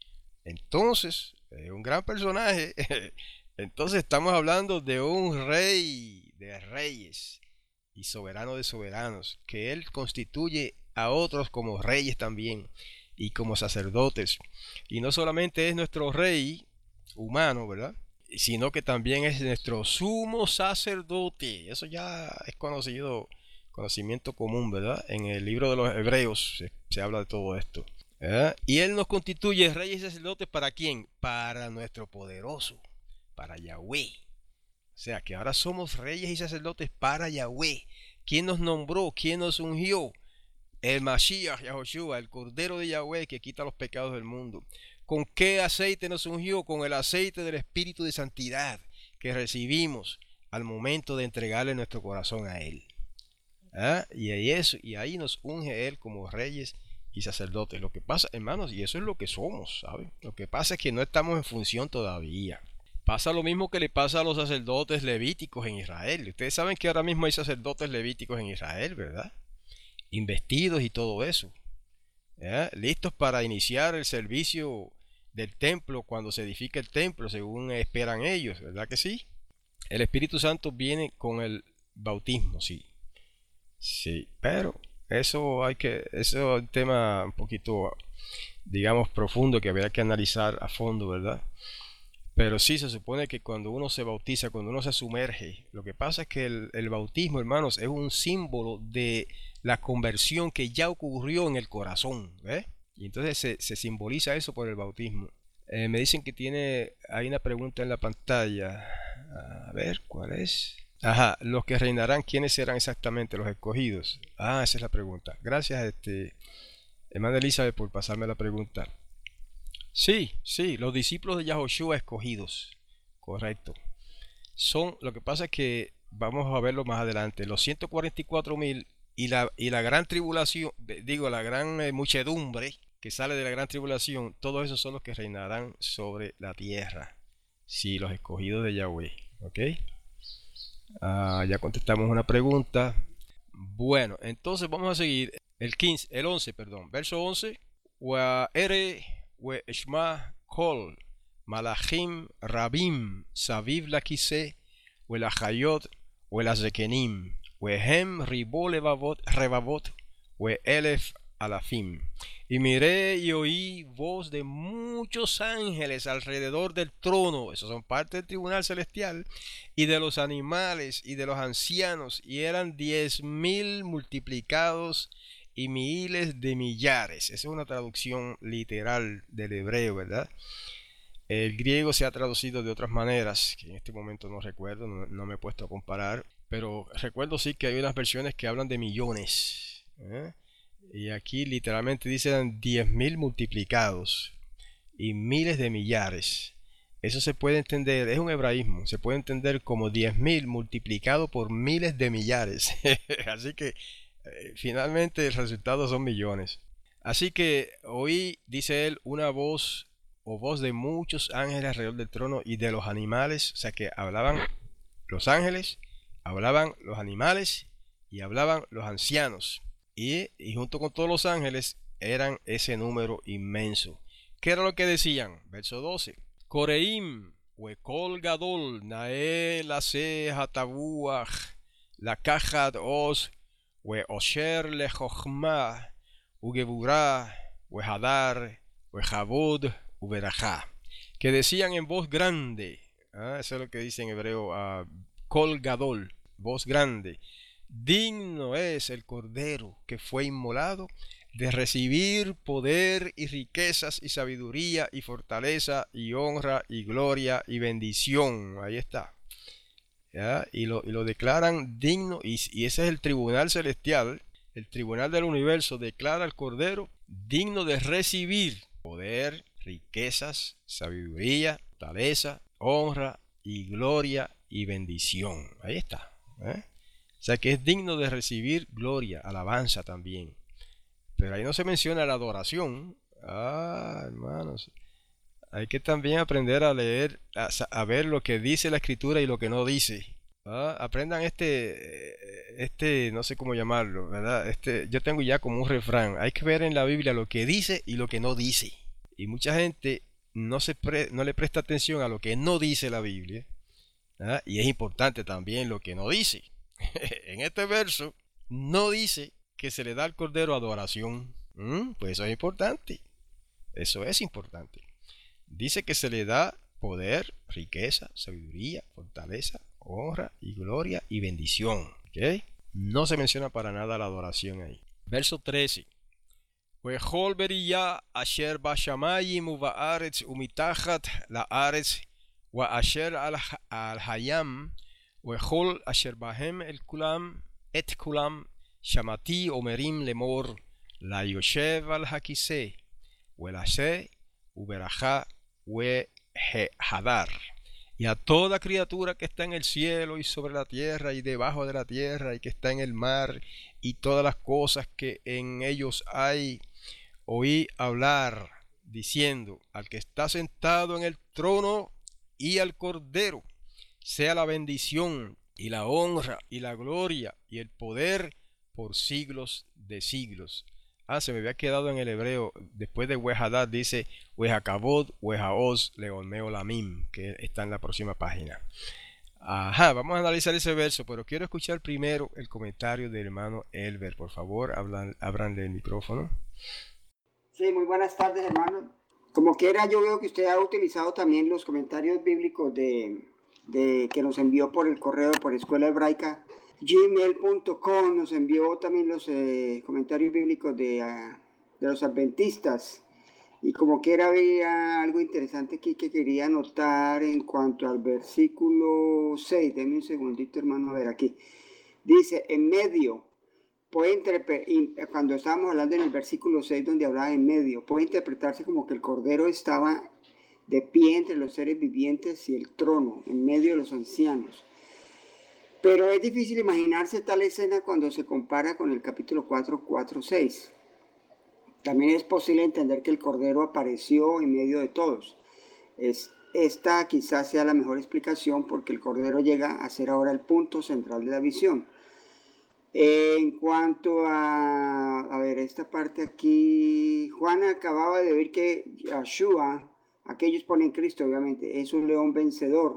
Entonces, es un gran personaje. Entonces estamos hablando de un rey de reyes y soberano de soberanos, que él constituye a otros como reyes también y como sacerdotes. Y no solamente es nuestro rey humano, ¿verdad? Sino que también es nuestro sumo sacerdote. Eso ya es conocido, conocimiento común, ¿verdad? En el libro de los Hebreos se, se habla de todo esto. ¿Eh? Y él nos constituye reyes y sacerdotes ¿para quién? Para nuestro poderoso, para Yahweh. O sea que ahora somos reyes y sacerdotes para Yahweh. ¿Quién nos nombró? ¿Quién nos ungió? El Mashiach, Yahoshua, el Cordero de Yahweh que quita los pecados del mundo. ¿Con qué aceite nos ungió? Con el aceite del Espíritu de Santidad que recibimos al momento de entregarle nuestro corazón a Él. ¿Ah? Y, ahí eso, y ahí nos unge Él como reyes y sacerdotes. Lo que pasa, hermanos, y eso es lo que somos, ¿saben? Lo que pasa es que no estamos en función todavía. Pasa lo mismo que le pasa a los sacerdotes levíticos en Israel. Ustedes saben que ahora mismo hay sacerdotes levíticos en Israel, ¿verdad? Investidos y todo eso. ¿Ya? Listos para iniciar el servicio del templo cuando se edifica el templo, según esperan ellos, ¿verdad que sí? El Espíritu Santo viene con el bautismo, sí. Sí, pero eso hay que, eso es un tema un poquito, digamos, profundo que habría que analizar a fondo, ¿verdad? Pero sí, se supone que cuando uno se bautiza, cuando uno se sumerge, lo que pasa es que el, el bautismo, hermanos, es un símbolo de la conversión que ya ocurrió en el corazón, ¿ves? Y entonces se, se simboliza eso por el bautismo. Eh, me dicen que tiene, hay una pregunta en la pantalla. A ver, ¿cuál es? Ajá, los que reinarán, ¿quiénes serán exactamente los escogidos? Ah, esa es la pregunta. Gracias, este, hermana Elizabeth, por pasarme la pregunta. Sí, sí, los discípulos de Yahoshua escogidos, correcto. Son, lo que pasa es que vamos a verlo más adelante, los ciento cuarenta y cuatro mil y la, y la gran tribulación, digo, la gran eh, muchedumbre que sale de la gran tribulación, todos esos son los que reinarán sobre la tierra. Sí, los escogidos de Yahweh, ¿ok? Ah, ya contestamos una pregunta. Bueno, entonces vamos a seguir. El quince, el once, perdón, verso once. Wa ere we eshma kol malachim rabim saviv lakise we lachayot we lazekenim we hem ribo levavot revavot we elef alafim. Y miré y oí voz de muchos ángeles alrededor del trono, esos son parte del tribunal celestial, y de los animales y de los ancianos, y eran diez mil multiplicados y miles de millares. Esa es una traducción literal del hebreo, ¿verdad? El griego se ha traducido de otras maneras, que en este momento no recuerdo, no, no me he puesto a comparar, pero recuerdo sí que hay unas versiones que hablan de millones, ¿eh? Y aquí literalmente dicen diez mil multiplicados y miles de millares. Eso se puede entender, es un hebraísmo, se puede entender como diez mil multiplicado por miles de millares. Así que eh, finalmente el resultado son millones. Así que oí, dice él, una voz o voz de muchos ángeles alrededor del trono y de los animales. O sea que hablaban los ángeles, hablaban los animales y hablaban los ancianos. Y, y junto con todos los ángeles eran ese número inmenso. ¿Qué era lo que decían? Verso doce. Coreim, Wekol Gadol, Nae Lase Hatabuach, La Kajad Os, We Osher Le Jochma, Ugeburah, We Hadar, We Jabod, Uberajá. Que decían en voz grande. ¿Ah? Eso es lo que dice en hebreo. Uh, Kol Gadol, voz grande. Digno es el Cordero que fue inmolado de recibir poder y riquezas y sabiduría y fortaleza y honra y gloria y bendición. Ahí está. ¿Ya? Y, lo, y lo declaran digno, y, y ese es el tribunal celestial, el tribunal del universo declara al Cordero digno de recibir poder, riquezas, sabiduría, fortaleza, honra y gloria y bendición. Ahí está. ¿eh? O sea que es digno de recibir gloria, alabanza también. Pero ahí no se menciona la adoración. Ah, hermanos. Hay que también aprender a leer, a, a ver lo que dice la escritura y lo que no dice. ¿Ah? Aprendan este, este, no sé cómo llamarlo, ¿verdad? Este, yo tengo ya como un refrán. Hay que ver en la Biblia lo que dice y lo que no dice. Y mucha gente no, se pre, no le presta atención a lo que no dice la Biblia. ¿Ah? Y es importante también lo que no dice. En este verso no dice que se le da al Cordero adoración. ¿Mm? Pues eso es importante. Eso es importante. Dice que se le da poder, riqueza, sabiduría, fortaleza, honra y gloria y bendición. ¿Okay? No se menciona para nada la adoración ahí. Verso trece. Wechol beriyah asher bashamayim ubaaretz umitachat laaretz wa asher al hayam wechol asher bahem el kulam et kulam shamati omerim lemor la yoshev al hakiseh welase uberaja Hadar, y a toda criatura que está en el cielo y sobre la tierra y debajo de la tierra y que está en el mar y todas las cosas que en ellos hay, oí hablar diciendo al que está sentado en el trono y al Cordero sea la bendición y la honra y la gloria y el poder por siglos de siglos. Ah, se me había quedado en el hebreo. Después de Wehadad dice Wehakabod, Wehaoz, Leonmeo Lamim, que está en la próxima página. Ajá, vamos a analizar ese verso, pero quiero escuchar primero el comentario del hermano Elber. Por favor, hablan, abranle el micrófono. Sí, muy buenas tardes, hermano. Como quiera, yo veo que usted ha utilizado también los comentarios bíblicos de, de que nos envió por el correo, por Escuela Hebraica. gmail punto com nos envió también los eh, comentarios bíblicos de, uh, de los adventistas, y como quiera había algo interesante aquí que quería anotar en cuanto al versículo seis. Denme un segundito, hermano, a ver aquí. Dice, en medio, puede cuando estábamos hablando en el versículo seis donde hablaba en medio, puede interpretarse como que el Cordero estaba de pie entre los seres vivientes y el trono, en medio de los ancianos. Pero es difícil imaginarse tal escena cuando se compara con el capítulo cuatro, cuatro, seis. También es posible entender que el Cordero apareció en medio de todos. Es, esta quizás sea la mejor explicación porque el Cordero llega a ser ahora el punto central de la visión. En cuanto a, a ver, esta parte aquí, Juan acababa de oír que Yeshua, aquellos ponen Cristo obviamente, es un león vencedor.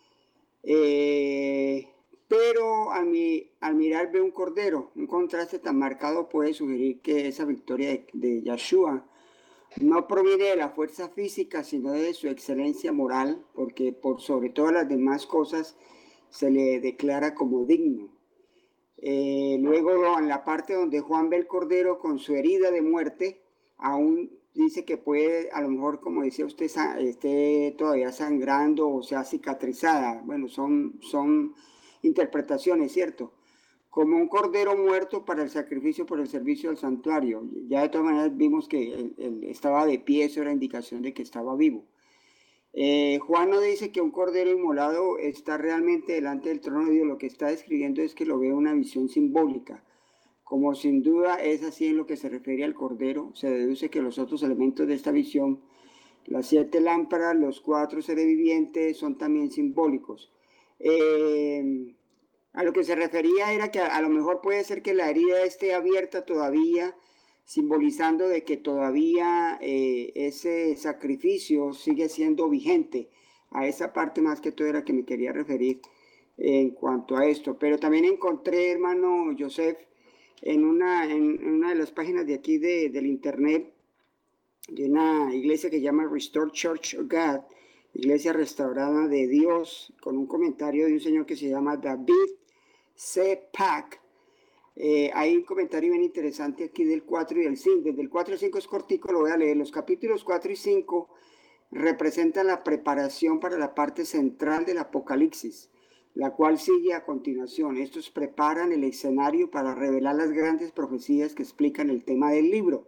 Eh... Pero al, mi, al mirar ve un cordero, un contraste tan marcado puede sugerir que esa victoria de, de Yeshua no proviene de la fuerza física, sino de su excelencia moral, porque por sobre todas las demás cosas se le declara como digno. Eh, luego en la parte donde Juan ve el cordero con su herida de muerte, aún dice que puede, a lo mejor como decía usted, esté todavía sangrando o sea cicatrizada. Bueno, son... son interpretaciones, ¿cierto? Como un cordero muerto para el sacrificio por el servicio del santuario. Ya de todas maneras vimos que él, él estaba de pie, eso era indicación de que estaba vivo. Eh, Juan no dice que un cordero inmolado está realmente delante del trono de Dios, lo que está describiendo es que lo ve una visión simbólica. Como sin duda es así en lo que se refiere al cordero, se deduce que los otros elementos de esta visión, las siete lámparas, los cuatro seres vivientes, son también simbólicos. Eh, a lo que se refería era que a, a lo mejor puede ser que la herida esté abierta todavía, simbolizando de que todavía eh, ese sacrificio sigue siendo vigente. A esa parte más que todo era que me quería referir en cuanto a esto. Pero también encontré, hermano Joseph, en una, en, en una de las páginas de aquí de, del internet, de una iglesia que se llama Restore Church of God, Iglesia Restaurada de Dios, con un comentario de un señor que se llama David C. Pack. Eh, hay un comentario bien interesante aquí del cuatro y del cinco. Desde el cuatro y cinco es cortico, lo voy a leer. Los capítulos cuatro y cinco representan la preparación para la parte central del Apocalipsis, la cual sigue a continuación. Estos preparan el escenario para revelar las grandes profecías que explican el tema del libro.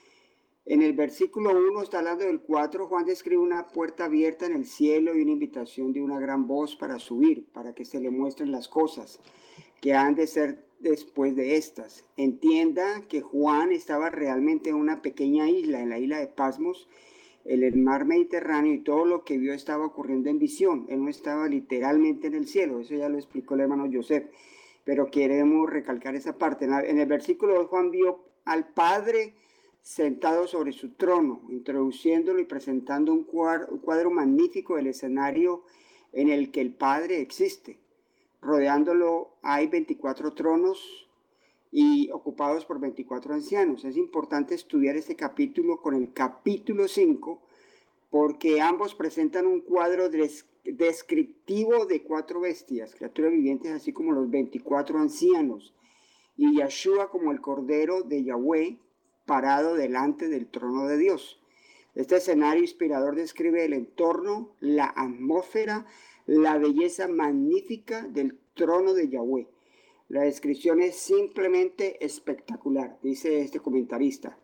En el versículo uno está hablando del cuatro, Juan describe una puerta abierta en el cielo y una invitación de una gran voz para subir, para que se le muestren las cosas que han de ser después de estas. Entienda que Juan estaba realmente en una pequeña isla, en la isla de Pasmos, en el mar Mediterráneo, y todo lo que vio estaba ocurriendo en visión. Él no estaba literalmente en el cielo, eso ya lo explicó el hermano Joseph, pero queremos recalcar esa parte. En el versículo dos, Juan vio al Padre sentado sobre su trono, introduciéndolo y presentando un cuadro, un cuadro magnífico del escenario en el que el Padre existe. Rodeándolo hay veinticuatro tronos y ocupados por veinticuatro ancianos. Es importante estudiar este capítulo con el capítulo cinco, porque ambos presentan un cuadro des descriptivo de cuatro bestias, criaturas vivientes, así como los veinticuatro ancianos, y Yeshua como el Cordero de Yahweh, parado delante del trono de Dios. Este escenario inspirador describe el entorno, la atmósfera, la belleza magnífica del trono de Yahweh. La descripción es simplemente espectacular, dice este comentarista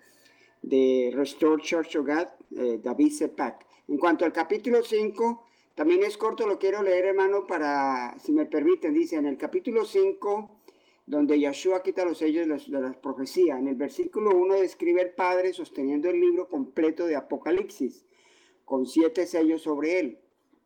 de Restored Church of God, eh, David Sepak. En cuanto al capítulo cinco, también es corto, lo quiero leer, hermano, para, si me permiten. Dice, en el capítulo cinco, donde Yeshua quita los sellos de, los, de las profecías, en el versículo uno describe el Padre sosteniendo el libro completo de Apocalipsis, con siete sellos sobre él,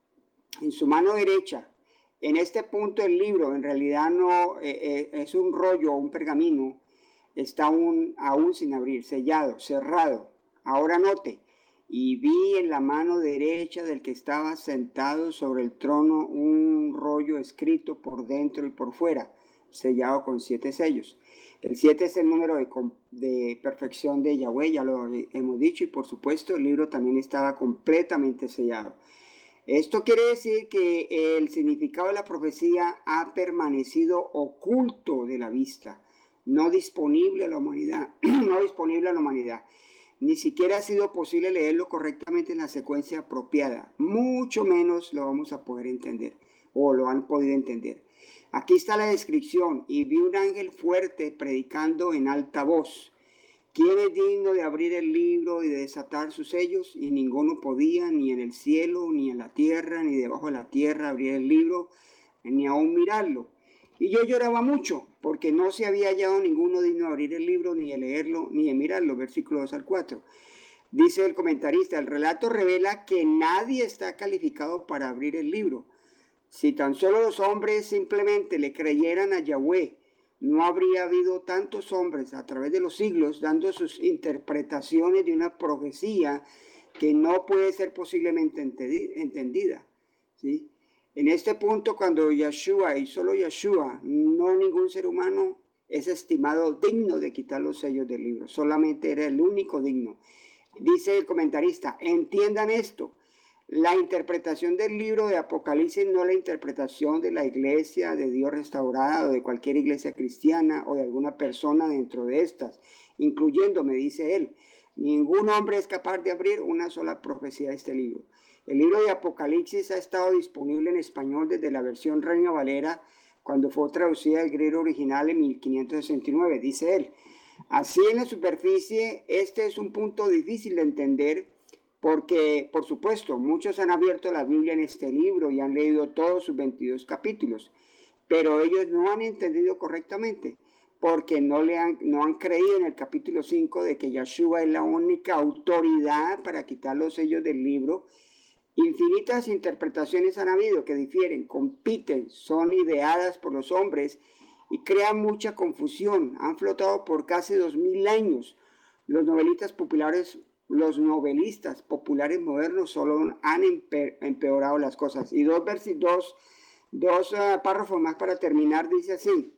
en su mano derecha. En este punto el libro en realidad no eh, eh, es un rollo, un pergamino, está aún, aún sin abrir, sellado, cerrado. Ahora note, y vi en la mano derecha del que estaba sentado sobre el trono un rollo escrito por dentro y por fuera, sellado con siete sellos. El siete es el número de, de perfección de Yahweh, ya lo hemos dicho, y por supuesto el libro también estaba completamente sellado. Esto quiere decir que el significado de la profecía ha permanecido oculto de la vista, no disponible a la humanidad, no disponible a la humanidad. Ni siquiera ha sido posible leerlo correctamente en la secuencia apropiada, mucho menos lo vamos a poder entender, o lo han podido entender. Aquí está la descripción, y vi un ángel fuerte predicando en alta voz. ¿Quién es digno de abrir el libro y de desatar sus sellos? Y ninguno podía, ni en el cielo, ni en la tierra, ni debajo de la tierra, abrir el libro, ni aún mirarlo. Y yo lloraba mucho, porque no se había hallado ninguno digno de abrir el libro, ni de leerlo, ni de mirarlo. Versículo dos al cuatro. Dice el comentarista, el relato revela que nadie está calificado para abrir el libro. Si tan solo los hombres simplemente le creyeran a Yahweh, no habría habido tantos hombres a través de los siglos dando sus interpretaciones de una profecía que no puede ser posiblemente entendida, ¿sí? En este punto, cuando Yeshua, y solo Yeshua, no ningún ser humano, es estimado digno de quitar los sellos del libro, solamente era el único digno. Dice el comentarista, entiendan esto. La interpretación del libro de Apocalipsis no es la interpretación de la iglesia de Dios restaurada o de cualquier iglesia cristiana o de alguna persona dentro de estas, incluyéndome, dice él. Ningún hombre es capaz de abrir una sola profecía de este libro. El libro de Apocalipsis ha estado disponible en español desde la versión Reina Valera cuando fue traducida al griego original en mil quinientos sesenta y nueve, dice él. Así en la superficie, este es un punto difícil de entender porque, por supuesto, muchos han abierto la Biblia en este libro y han leído todos sus veintidós capítulos, pero ellos no han entendido correctamente, porque no, le han, no han creído en el capítulo cinco de que Yeshua es la única autoridad para quitar los sellos del libro. Infinitas interpretaciones han habido que difieren, compiten, son ideadas por los hombres y crean mucha confusión. Han flotado por casi dos mil años. Los novelistas populares Los novelistas populares modernos solo han empeorado las cosas. Y dos, dos, dos uh, párrafos más para terminar, dice así,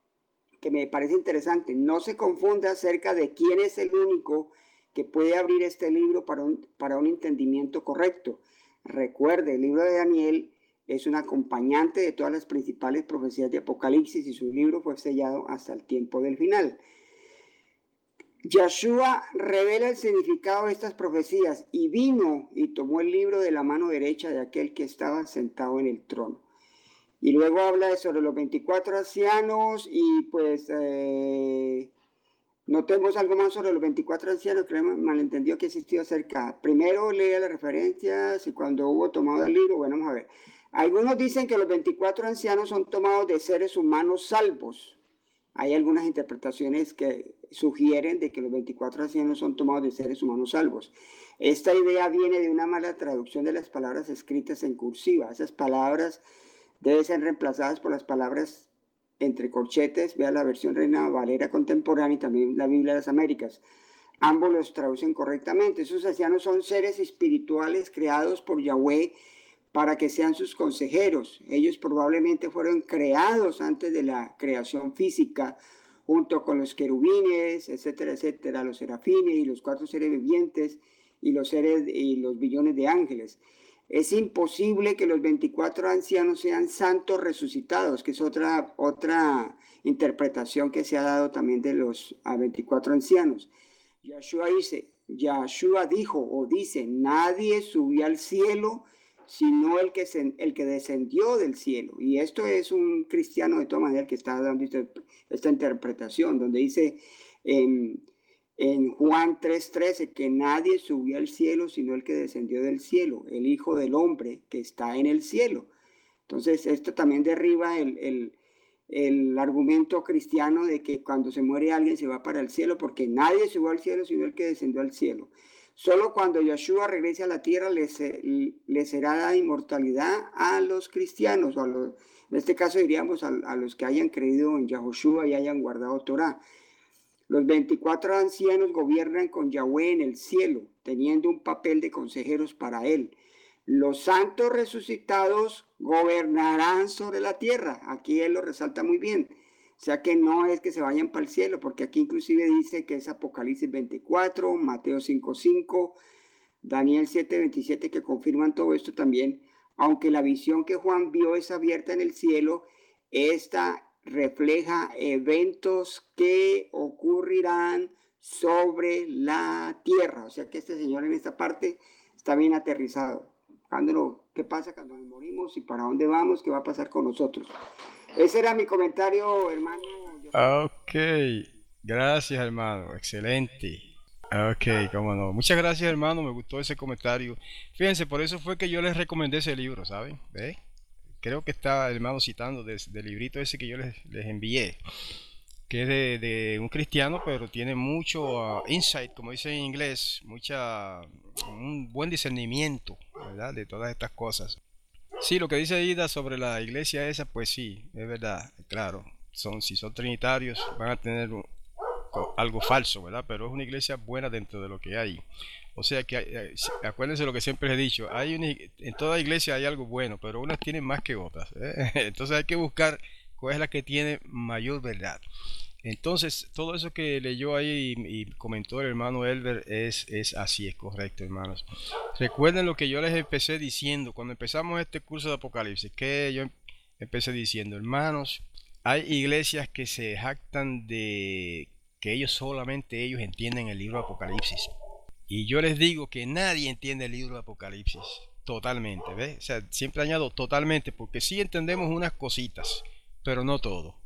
que me parece interesante. No se confunda acerca de quién es el único que puede abrir este libro para un, para un entendimiento correcto. Recuerde, el libro de Daniel es un acompañante de todas las principales profecías de Apocalipsis y su libro fue sellado hasta el tiempo del final. Yeshua revela el significado de estas profecías y vino y tomó el libro de la mano derecha de aquel que estaba sentado en el trono. Y luego habla de sobre los veinticuatro ancianos y pues eh, notemos algo más sobre los veinticuatro ancianos que hemos malentendido que existió acerca. Primero lea las referencias y cuando hubo tomado el libro, bueno, vamos a ver. Algunos dicen que los veinticuatro ancianos son tomados de seres humanos salvos. Hay algunas interpretaciones que sugieren de que los veinticuatro ancianos son tomados de seres humanos salvos. Esta idea viene de una mala traducción de las palabras escritas en cursiva. Esas palabras deben ser reemplazadas por las palabras entre corchetes. Vea la versión Reina Valera contemporánea y también la Biblia de las Américas. Ambos los traducen correctamente. Esos ancianos son seres espirituales creados por Yahweh para que sean sus consejeros. Ellos probablemente fueron creados antes de la creación física, junto con los querubines, etcétera, etcétera, los serafines y los cuatro seres vivientes y los seres y los billones de ángeles. Es imposible que los veinticuatro ancianos sean santos resucitados, que es otra, otra interpretación que se ha dado también de los a veinticuatro ancianos. Yeshua dice, Yeshua dijo o dice, nadie subió al cielo sino el que, se, el que descendió del cielo. Y esto es un cristiano de todas maneras que está dando esta, esta interpretación, donde dice en, en Juan tres trece que nadie subió al cielo sino el que descendió del cielo, el Hijo del Hombre que está en el cielo. Entonces esto también derriba el, el, el argumento cristiano de que cuando se muere alguien se va para el cielo, porque nadie subió al cielo sino el que descendió al cielo. Solo cuando Yeshua regrese a la tierra le les será dada inmortalidad a los cristianos, o a los, en este caso diríamos a, a los que hayan creído en Yahushua y hayan guardado Torah. Los veinticuatro ancianos gobiernan con Yahweh en el cielo, teniendo un papel de consejeros para él. Los santos resucitados gobernarán sobre la tierra. Aquí él lo resalta muy bien. O sea que no es que se vayan para el cielo, porque aquí inclusive dice que es Apocalipsis veinticuatro, Mateo cinco cinco, Daniel siete veintisiete, que confirman todo esto también. Aunque la visión que Juan vio es abierta en el cielo, esta refleja eventos que ocurrirán sobre la tierra. O sea que este señor en esta parte está bien aterrizado. Cuando, ¿qué pasa cuando nos morimos y para dónde vamos? ¿Qué va a pasar con nosotros? Ese era mi comentario, hermano. Ok, gracias, hermano, excelente. Ok, cómo no. Muchas gracias, hermano, me gustó ese comentario. Fíjense, por eso fue que yo les recomendé ese libro, ¿saben? ¿Ve? Creo que está, hermano, citando del de librito ese que yo les, les envié, que es de, de un cristiano, pero tiene mucho uh, insight, como dice en inglés, mucha, un buen discernimiento, ¿verdad? De todas estas cosas. Sí, lo que dice Ida sobre la iglesia esa, pues sí, es verdad, claro. Son, si son trinitarios, van a tener un, algo falso, ¿verdad? Pero es una iglesia buena dentro de lo que hay. O sea que, hay, acuérdense lo que siempre les he dicho, hay una, en toda iglesia hay algo bueno, pero unas tienen más que otras, ¿eh? Entonces hay que buscar cuál es la que tiene mayor verdad. Entonces, todo eso que leyó ahí y, y comentó el hermano Elber es, es así, es correcto, hermanos. Recuerden lo que yo les empecé diciendo cuando empezamos este curso de Apocalipsis, que yo empecé diciendo, hermanos, hay iglesias que se jactan de que ellos solamente ellos entienden el libro de Apocalipsis. Y yo les digo que nadie entiende el libro de Apocalipsis totalmente, ¿ves? O sea, siempre añado totalmente, porque sí entendemos unas cositas, pero no todo.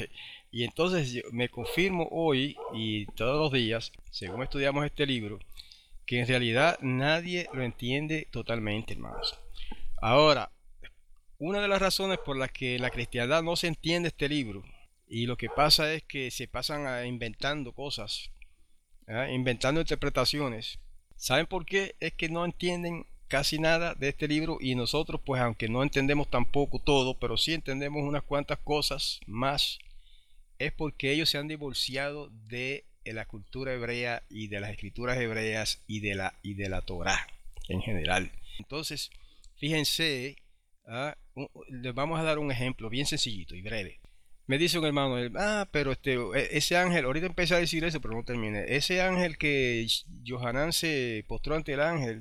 Y entonces yo me confirmo hoy y todos los días, según estudiamos este libro, que en realidad nadie lo entiende totalmente, hermanos. Ahora, una de las razones por las que en la cristiandad no se entiende este libro, y lo que pasa es que se pasan a inventando cosas, ¿eh? Inventando interpretaciones. ¿Saben por qué? Es que no entienden casi nada de este libro, y nosotros, pues aunque no entendemos tampoco todo, pero sí entendemos unas cuantas cosas más, es porque ellos se han divorciado de la cultura hebrea y de las escrituras hebreas y de la, y de la Torá en general. Entonces, fíjense, ¿ah? Les vamos a dar un ejemplo bien sencillito y breve. Me dice un hermano, ah, pero este, ese ángel, ahorita empecé a decir eso, pero no terminé. Ese ángel que Johanán se postró ante el ángel,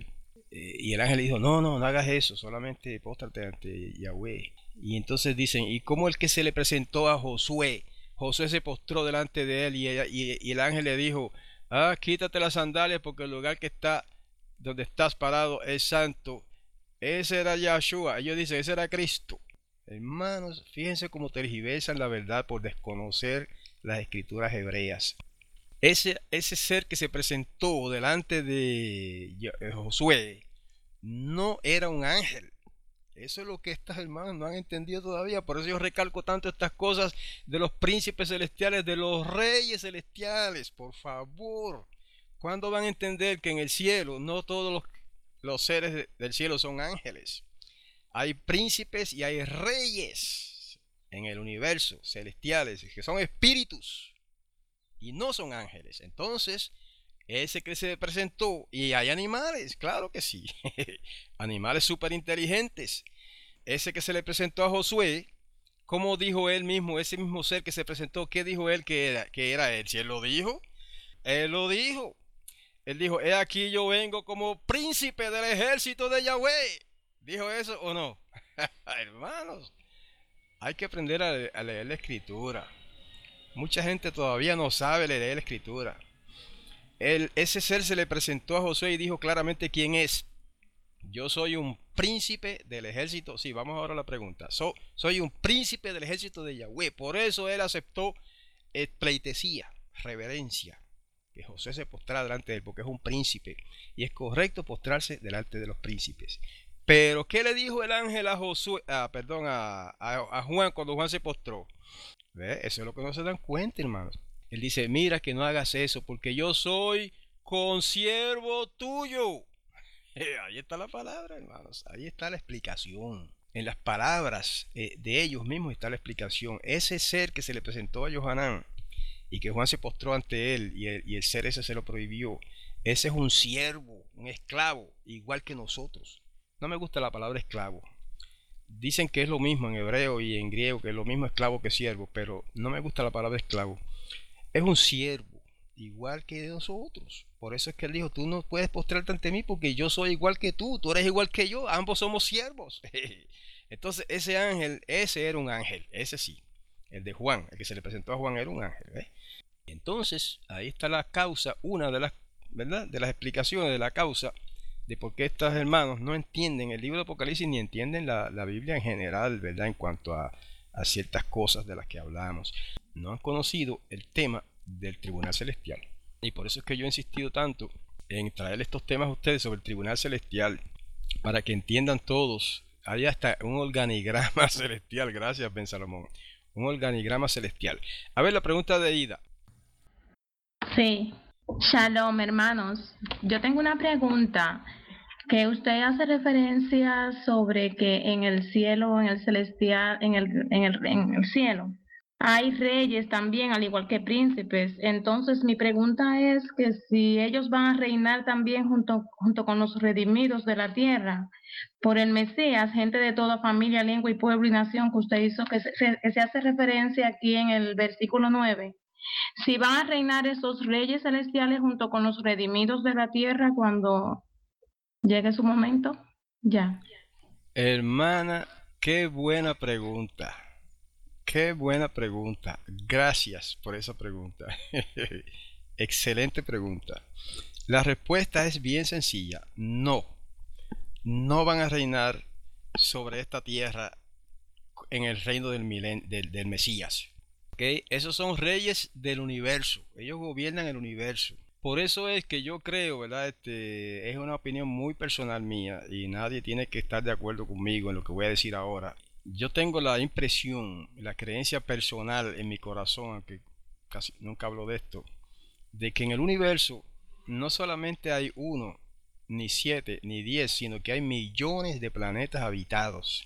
Eh, y el ángel le dijo, no, no, no hagas eso, solamente póstrate ante Yahweh. Y entonces dicen, ¿y cómo el que se le presentó a Josué? Josué se postró delante de él y, ella, y, y el ángel le dijo, ah, quítate las sandalias porque el lugar que está, donde estás parado es santo. Ese era Yahshua. Ellos dicen, ese era Cristo. Hermanos, fíjense cómo tergiversan la verdad por desconocer las escrituras hebreas. Ese, ese ser que se presentó delante de Josué no era un ángel. Eso es lo que estas hermanas no han entendido todavía. Por eso yo recalco tanto estas cosas de los príncipes celestiales, de los reyes celestiales. Por favor, ¿cuándo van a entender que en el cielo no todos los, los seres del cielo son ángeles? Hay príncipes y hay reyes en el universo celestiales que son espíritus y no son ángeles. Entonces, ese que se presentó, y hay animales, claro que sí, animales súper inteligentes. Ese que se le presentó a Josué, ¿cómo dijo él mismo, ese mismo ser que se presentó, qué dijo él que era, que era él? Si él lo dijo, él lo dijo. Él dijo, he aquí yo vengo como príncipe del ejército de Yahweh. ¿Dijo eso o no? Hermanos, hay que aprender a, a leer la escritura. Mucha gente todavía no sabe leer la escritura. El, ese ser se le presentó a Josué y dijo claramente quién es. Yo soy un príncipe del ejército. Sí, vamos ahora a la pregunta. So, soy un príncipe del ejército de Yahweh. Por eso él aceptó eh, pleitesía, reverencia. Que José se postrara delante de él porque es un príncipe. Y es correcto postrarse delante de los príncipes. Pero, ¿qué le dijo el ángel a Josué? Ah, perdón, a, a, a Juan cuando Juan se postró? ¿Ve? Eso es lo que no se dan cuenta, hermanos. Él dice, mira que no hagas eso porque yo soy consiervo tuyo. Ahí está la palabra, hermanos. Ahí está la explicación. En las palabras eh, de ellos mismos está la explicación. Ese ser que se le presentó a Johanán y que Juan se postró ante él y el, y el ser ese se lo prohibió. Ese es un siervo, un esclavo, igual que nosotros. No me gusta la palabra esclavo. Dicen que es lo mismo en hebreo y en griego, que es lo mismo esclavo que siervo, pero no me gusta la palabra esclavo. Es un siervo, igual que nosotros. Por eso es que él dijo, tú no puedes postrarte ante mí porque yo soy igual que tú, tú eres igual que yo, ambos somos siervos. Entonces ese ángel, ese era un ángel, ese sí. El de Juan, el que se le presentó a Juan era un ángel. ¿eh? Entonces ahí está la causa, una de las, ¿verdad? de las explicaciones de la causa de por qué estos hermanos no entienden el libro de Apocalipsis ni entienden la, la Biblia en general, ¿verdad? En cuanto a, a ciertas cosas de las que hablamos. No han conocido el tema del tribunal celestial. Y por eso es que yo he insistido tanto en traer estos temas a ustedes sobre el tribunal celestial, para que entiendan todos. Hay hasta un organigrama celestial, gracias Ben Salomón, un organigrama celestial. A ver la pregunta de Ida. Sí, shalom hermanos, yo tengo una pregunta, que usted hace referencia sobre que en el cielo, en el celestial, en el, en el, en el cielo, hay reyes también, al igual que príncipes. Entonces mi pregunta es que si ellos van a reinar también junto, junto con los redimidos de la tierra, por el Mesías, gente de toda familia, lengua y pueblo y nación, que usted hizo, que se, que se hace referencia aquí en el versículo nueve. Si van a reinar esos reyes celestiales junto con los redimidos de la tierra cuando llegue su momento, ya. Hermana, qué buena pregunta. Qué buena pregunta. Gracias por esa pregunta. Excelente pregunta. La respuesta es bien sencilla. No. No van a reinar sobre esta tierra en el reino del, milen del, del Mesías. ¿Okay? Esos son reyes del universo. Ellos gobiernan el universo. Por eso es que yo creo, ¿verdad? Este, es una opinión muy personal mía y nadie tiene que estar de acuerdo conmigo en lo que voy a decir ahora. Yo tengo la impresión, la creencia personal en mi corazón, aunque casi nunca hablo de esto, de que en el universo no solamente hay uno, ni siete, ni diez, sino que hay millones de planetas habitados.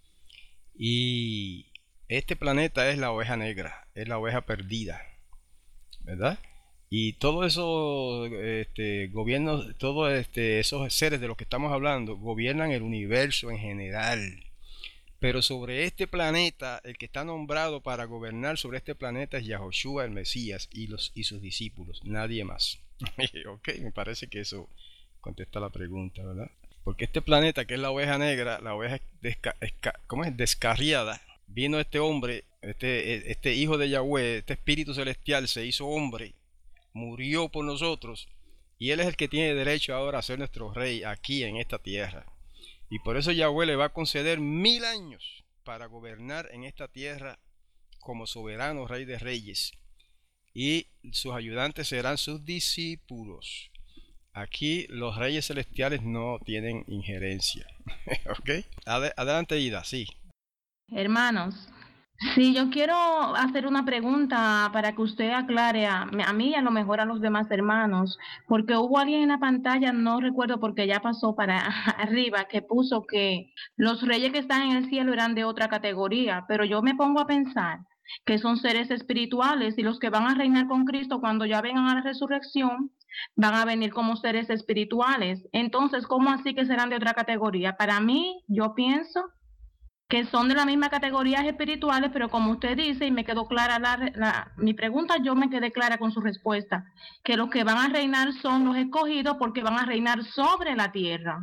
Y este planeta es la oveja negra, es la oveja perdida, ¿verdad? Y todos esos este, gobiernos, todos este, esos seres de los que estamos hablando, gobiernan el universo en general. Pero sobre este planeta, el que está nombrado para gobernar sobre este planeta es Yahoshua el Mesías y, los, y sus discípulos, nadie más. Ok, me parece que eso contesta la pregunta, ¿verdad? Porque este planeta, que es la oveja negra, la oveja desca, esca, ¿cómo es? descarriada, vino este hombre, este, este hijo de Yahweh, este espíritu celestial se hizo hombre, murió por nosotros, y él es el que tiene derecho ahora a ser nuestro rey aquí en esta tierra. Y por eso Yahweh le va a conceder mil años para gobernar en esta tierra como soberano rey de reyes. Y sus ayudantes serán sus discípulos. Aquí los reyes celestiales no tienen injerencia. ¿Ok? Ad adelante, Ida, sí. Hermanos, sí, yo quiero hacer una pregunta para que usted aclare a, a mí y a lo mejor a los demás hermanos, porque hubo alguien en la pantalla, no recuerdo porque ya pasó para arriba, que puso que los reyes que están en el cielo eran de otra categoría, pero yo me pongo a pensar que son seres espirituales y los que van a reinar con Cristo cuando ya vengan a la resurrección van a venir como seres espirituales. Entonces, ¿cómo así que serán de otra categoría? Para mí, yo pienso que son de la misma categorías espirituales, pero como usted dice, y me quedó clara la, la, mi pregunta, yo me quedé clara con su respuesta, que los que van a reinar son los escogidos porque van a reinar sobre la tierra.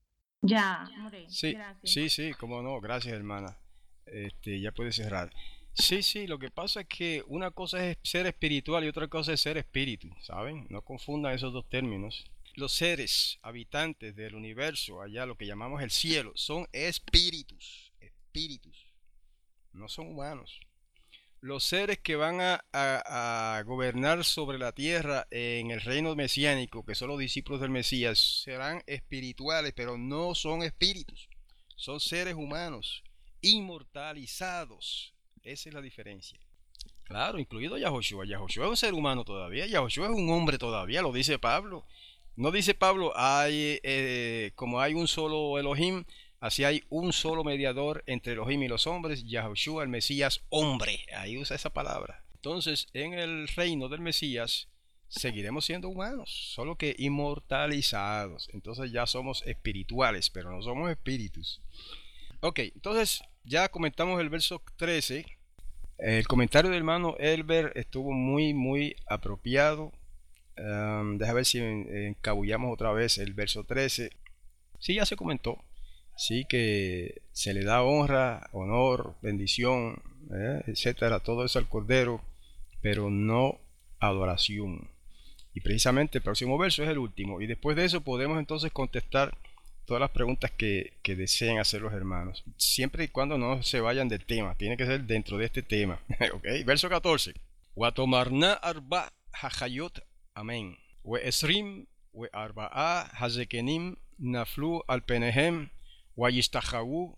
Ya, More, sí, gracias. sí, sí, cómo no, gracias, hermana. Este, ya puede cerrar. Sí, sí, lo que pasa es que una cosa es ser espiritual y otra cosa es ser espíritu, ¿saben? No confundan esos dos términos. Los seres habitantes del universo, allá lo que llamamos el cielo, son espíritus, espíritus, no son humanos. Los seres que van a, a, a gobernar sobre la tierra en el reino mesiánico, que son los discípulos del Mesías, serán espirituales, pero no son espíritus, son seres humanos, inmortalizados. Esa es la diferencia. Claro, incluido Yahoshua. Yahoshua es un ser humano todavía. Yahoshua es un hombre todavía, lo dice Pablo. No dice Pablo, hay eh, como hay un solo Elohim, así hay un solo mediador entre Elohim y los hombres, Yahoshua, el Mesías, hombre. Ahí usa esa palabra. Entonces, en el reino del Mesías, seguiremos siendo humanos, solo que inmortalizados. Entonces ya somos espirituales, pero no somos espíritus. Ok, entonces ya comentamos el verso trece. El comentario del hermano Elber estuvo muy, muy apropiado. Um, deja ver si encabullamos otra vez el verso trece. Sí, ya se comentó. Sí, que se le da honra, honor, bendición, eh, etcétera, todo eso al Cordero, pero no adoración. Y precisamente el próximo verso es el último. Y después de eso podemos entonces contestar todas las preguntas que, que deseen hacer los hermanos, siempre y cuando no se vayan del tema. Tiene que ser dentro de este tema. Okay. Verso catorce. Watomarna arba hachayot amén. We esrim we arba'a hazekenim naflu al penehem wayistahawu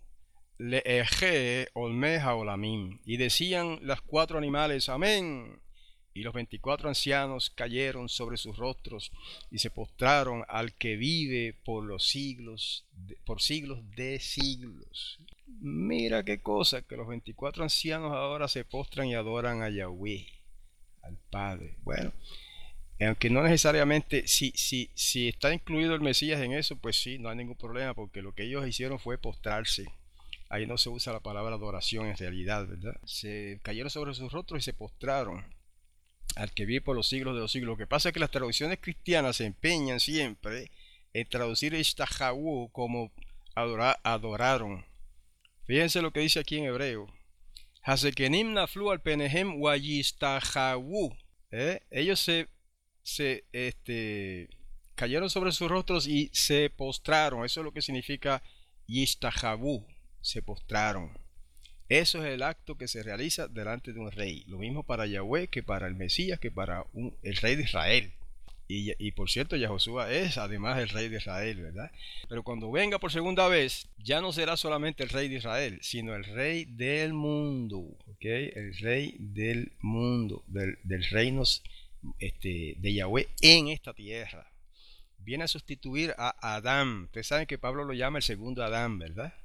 leeje olme haolamim. Y decían las cuatro animales amén. Y los veinticuatro ancianos cayeron sobre sus rostros y se postraron al que vive por los siglos, de, por siglos de siglos. Mira qué cosa, que los veinticuatro ancianos ahora se postran y adoran a Yahweh, al Padre. Bueno, aunque no necesariamente, si, si, si está incluido el Mesías en eso, pues sí, no hay ningún problema, porque lo que ellos hicieron fue postrarse. Ahí no se usa la palabra adoración en realidad, ¿verdad? Se cayeron sobre sus rostros y se postraron al que vive por los siglos de los siglos. Lo que pasa es que las traducciones cristianas se empeñan siempre en traducir ishtahawu como adorar, adoraron. Fíjense lo que dice aquí en hebreo. Hasekenim naflu al penehem wayistahawu. ¿Eh? Ellos se, se este, cayeron sobre sus rostros y se postraron. Eso es lo que significa yishtahawu. Se postraron. Eso es el acto que se realiza delante de un rey. Lo mismo para Yahweh que para el Mesías, que para un, el rey de Israel. Y, y por cierto, Yahoshua es además el rey de Israel, ¿verdad? Pero cuando venga por segunda vez, ya no será solamente el rey de Israel, sino el rey del mundo. ¿Okay? El rey del mundo, del, del reino este, de Yahweh en esta tierra. Viene a sustituir a Adán. Ustedes saben que Pablo lo llama el segundo Adán, ¿verdad?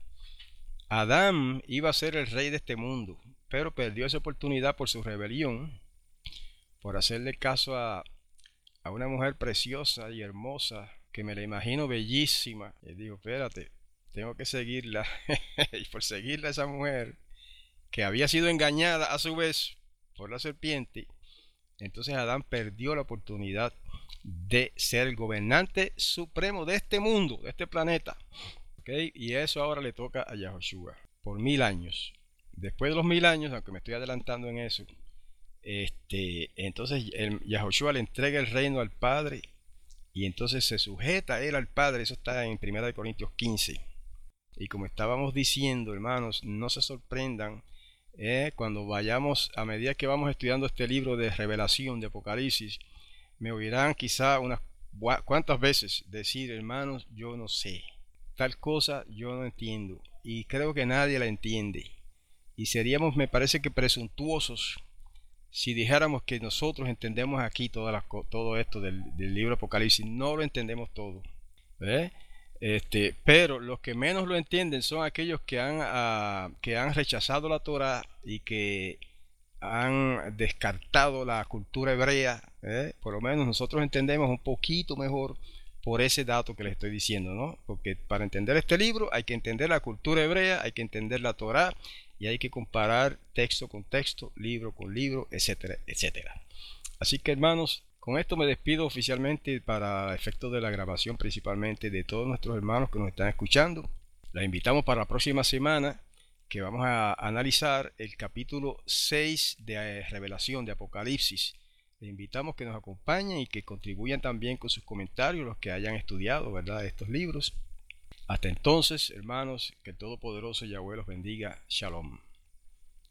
Adán iba a ser el rey de este mundo, pero perdió esa oportunidad por su rebelión, por hacerle caso a, a una mujer preciosa y hermosa, que me la imagino bellísima. Y digo, espérate, tengo que seguirla. Y por seguirla a esa mujer, que había sido engañada a su vez por la serpiente, entonces Adán perdió la oportunidad de ser el gobernante supremo de este mundo, de este planeta. ¿Okay? Y eso ahora le toca a Yahushua por mil años. Después de los mil años, aunque me estoy adelantando en eso, este, entonces el, Yahushua le entrega el reino al Padre y entonces se sujeta a él al Padre. Eso está en primera de Corintios quince. Y como estábamos diciendo, hermanos, no se sorprendan eh, cuando vayamos, a medida que vamos estudiando este libro de revelación de Apocalipsis, me oirán quizá unas cuantas veces decir, hermanos, yo no sé, tal cosa yo no entiendo y creo que nadie la entiende. Y seríamos, me parece que presuntuosos si dijéramos que nosotros entendemos aquí todas las, todo esto del, del libro Apocalipsis. No lo entendemos todo. ¿eh? Este, pero los que menos lo entienden son aquellos que han, uh, que han rechazado la Torah y que han descartado la cultura hebrea. ¿eh? Por lo menos nosotros entendemos un poquito mejor por ese dato que les estoy diciendo, ¿no? Porque para entender este libro hay que entender la cultura hebrea, hay que entender la Torah y hay que comparar texto con texto, libro con libro, etcétera, etcétera. Así que, hermanos, con esto me despido oficialmente para efectos de la grabación, principalmente de todos nuestros hermanos que nos están escuchando. Les invitamos para la próxima semana, que vamos a analizar el capítulo seis de Revelación de Apocalipsis. Les invitamos que nos acompañen y que contribuyan también con sus comentarios los que hayan estudiado, ¿verdad?, estos libros. Hasta entonces, hermanos, que el Todopoderoso Yahweh los bendiga. Shalom.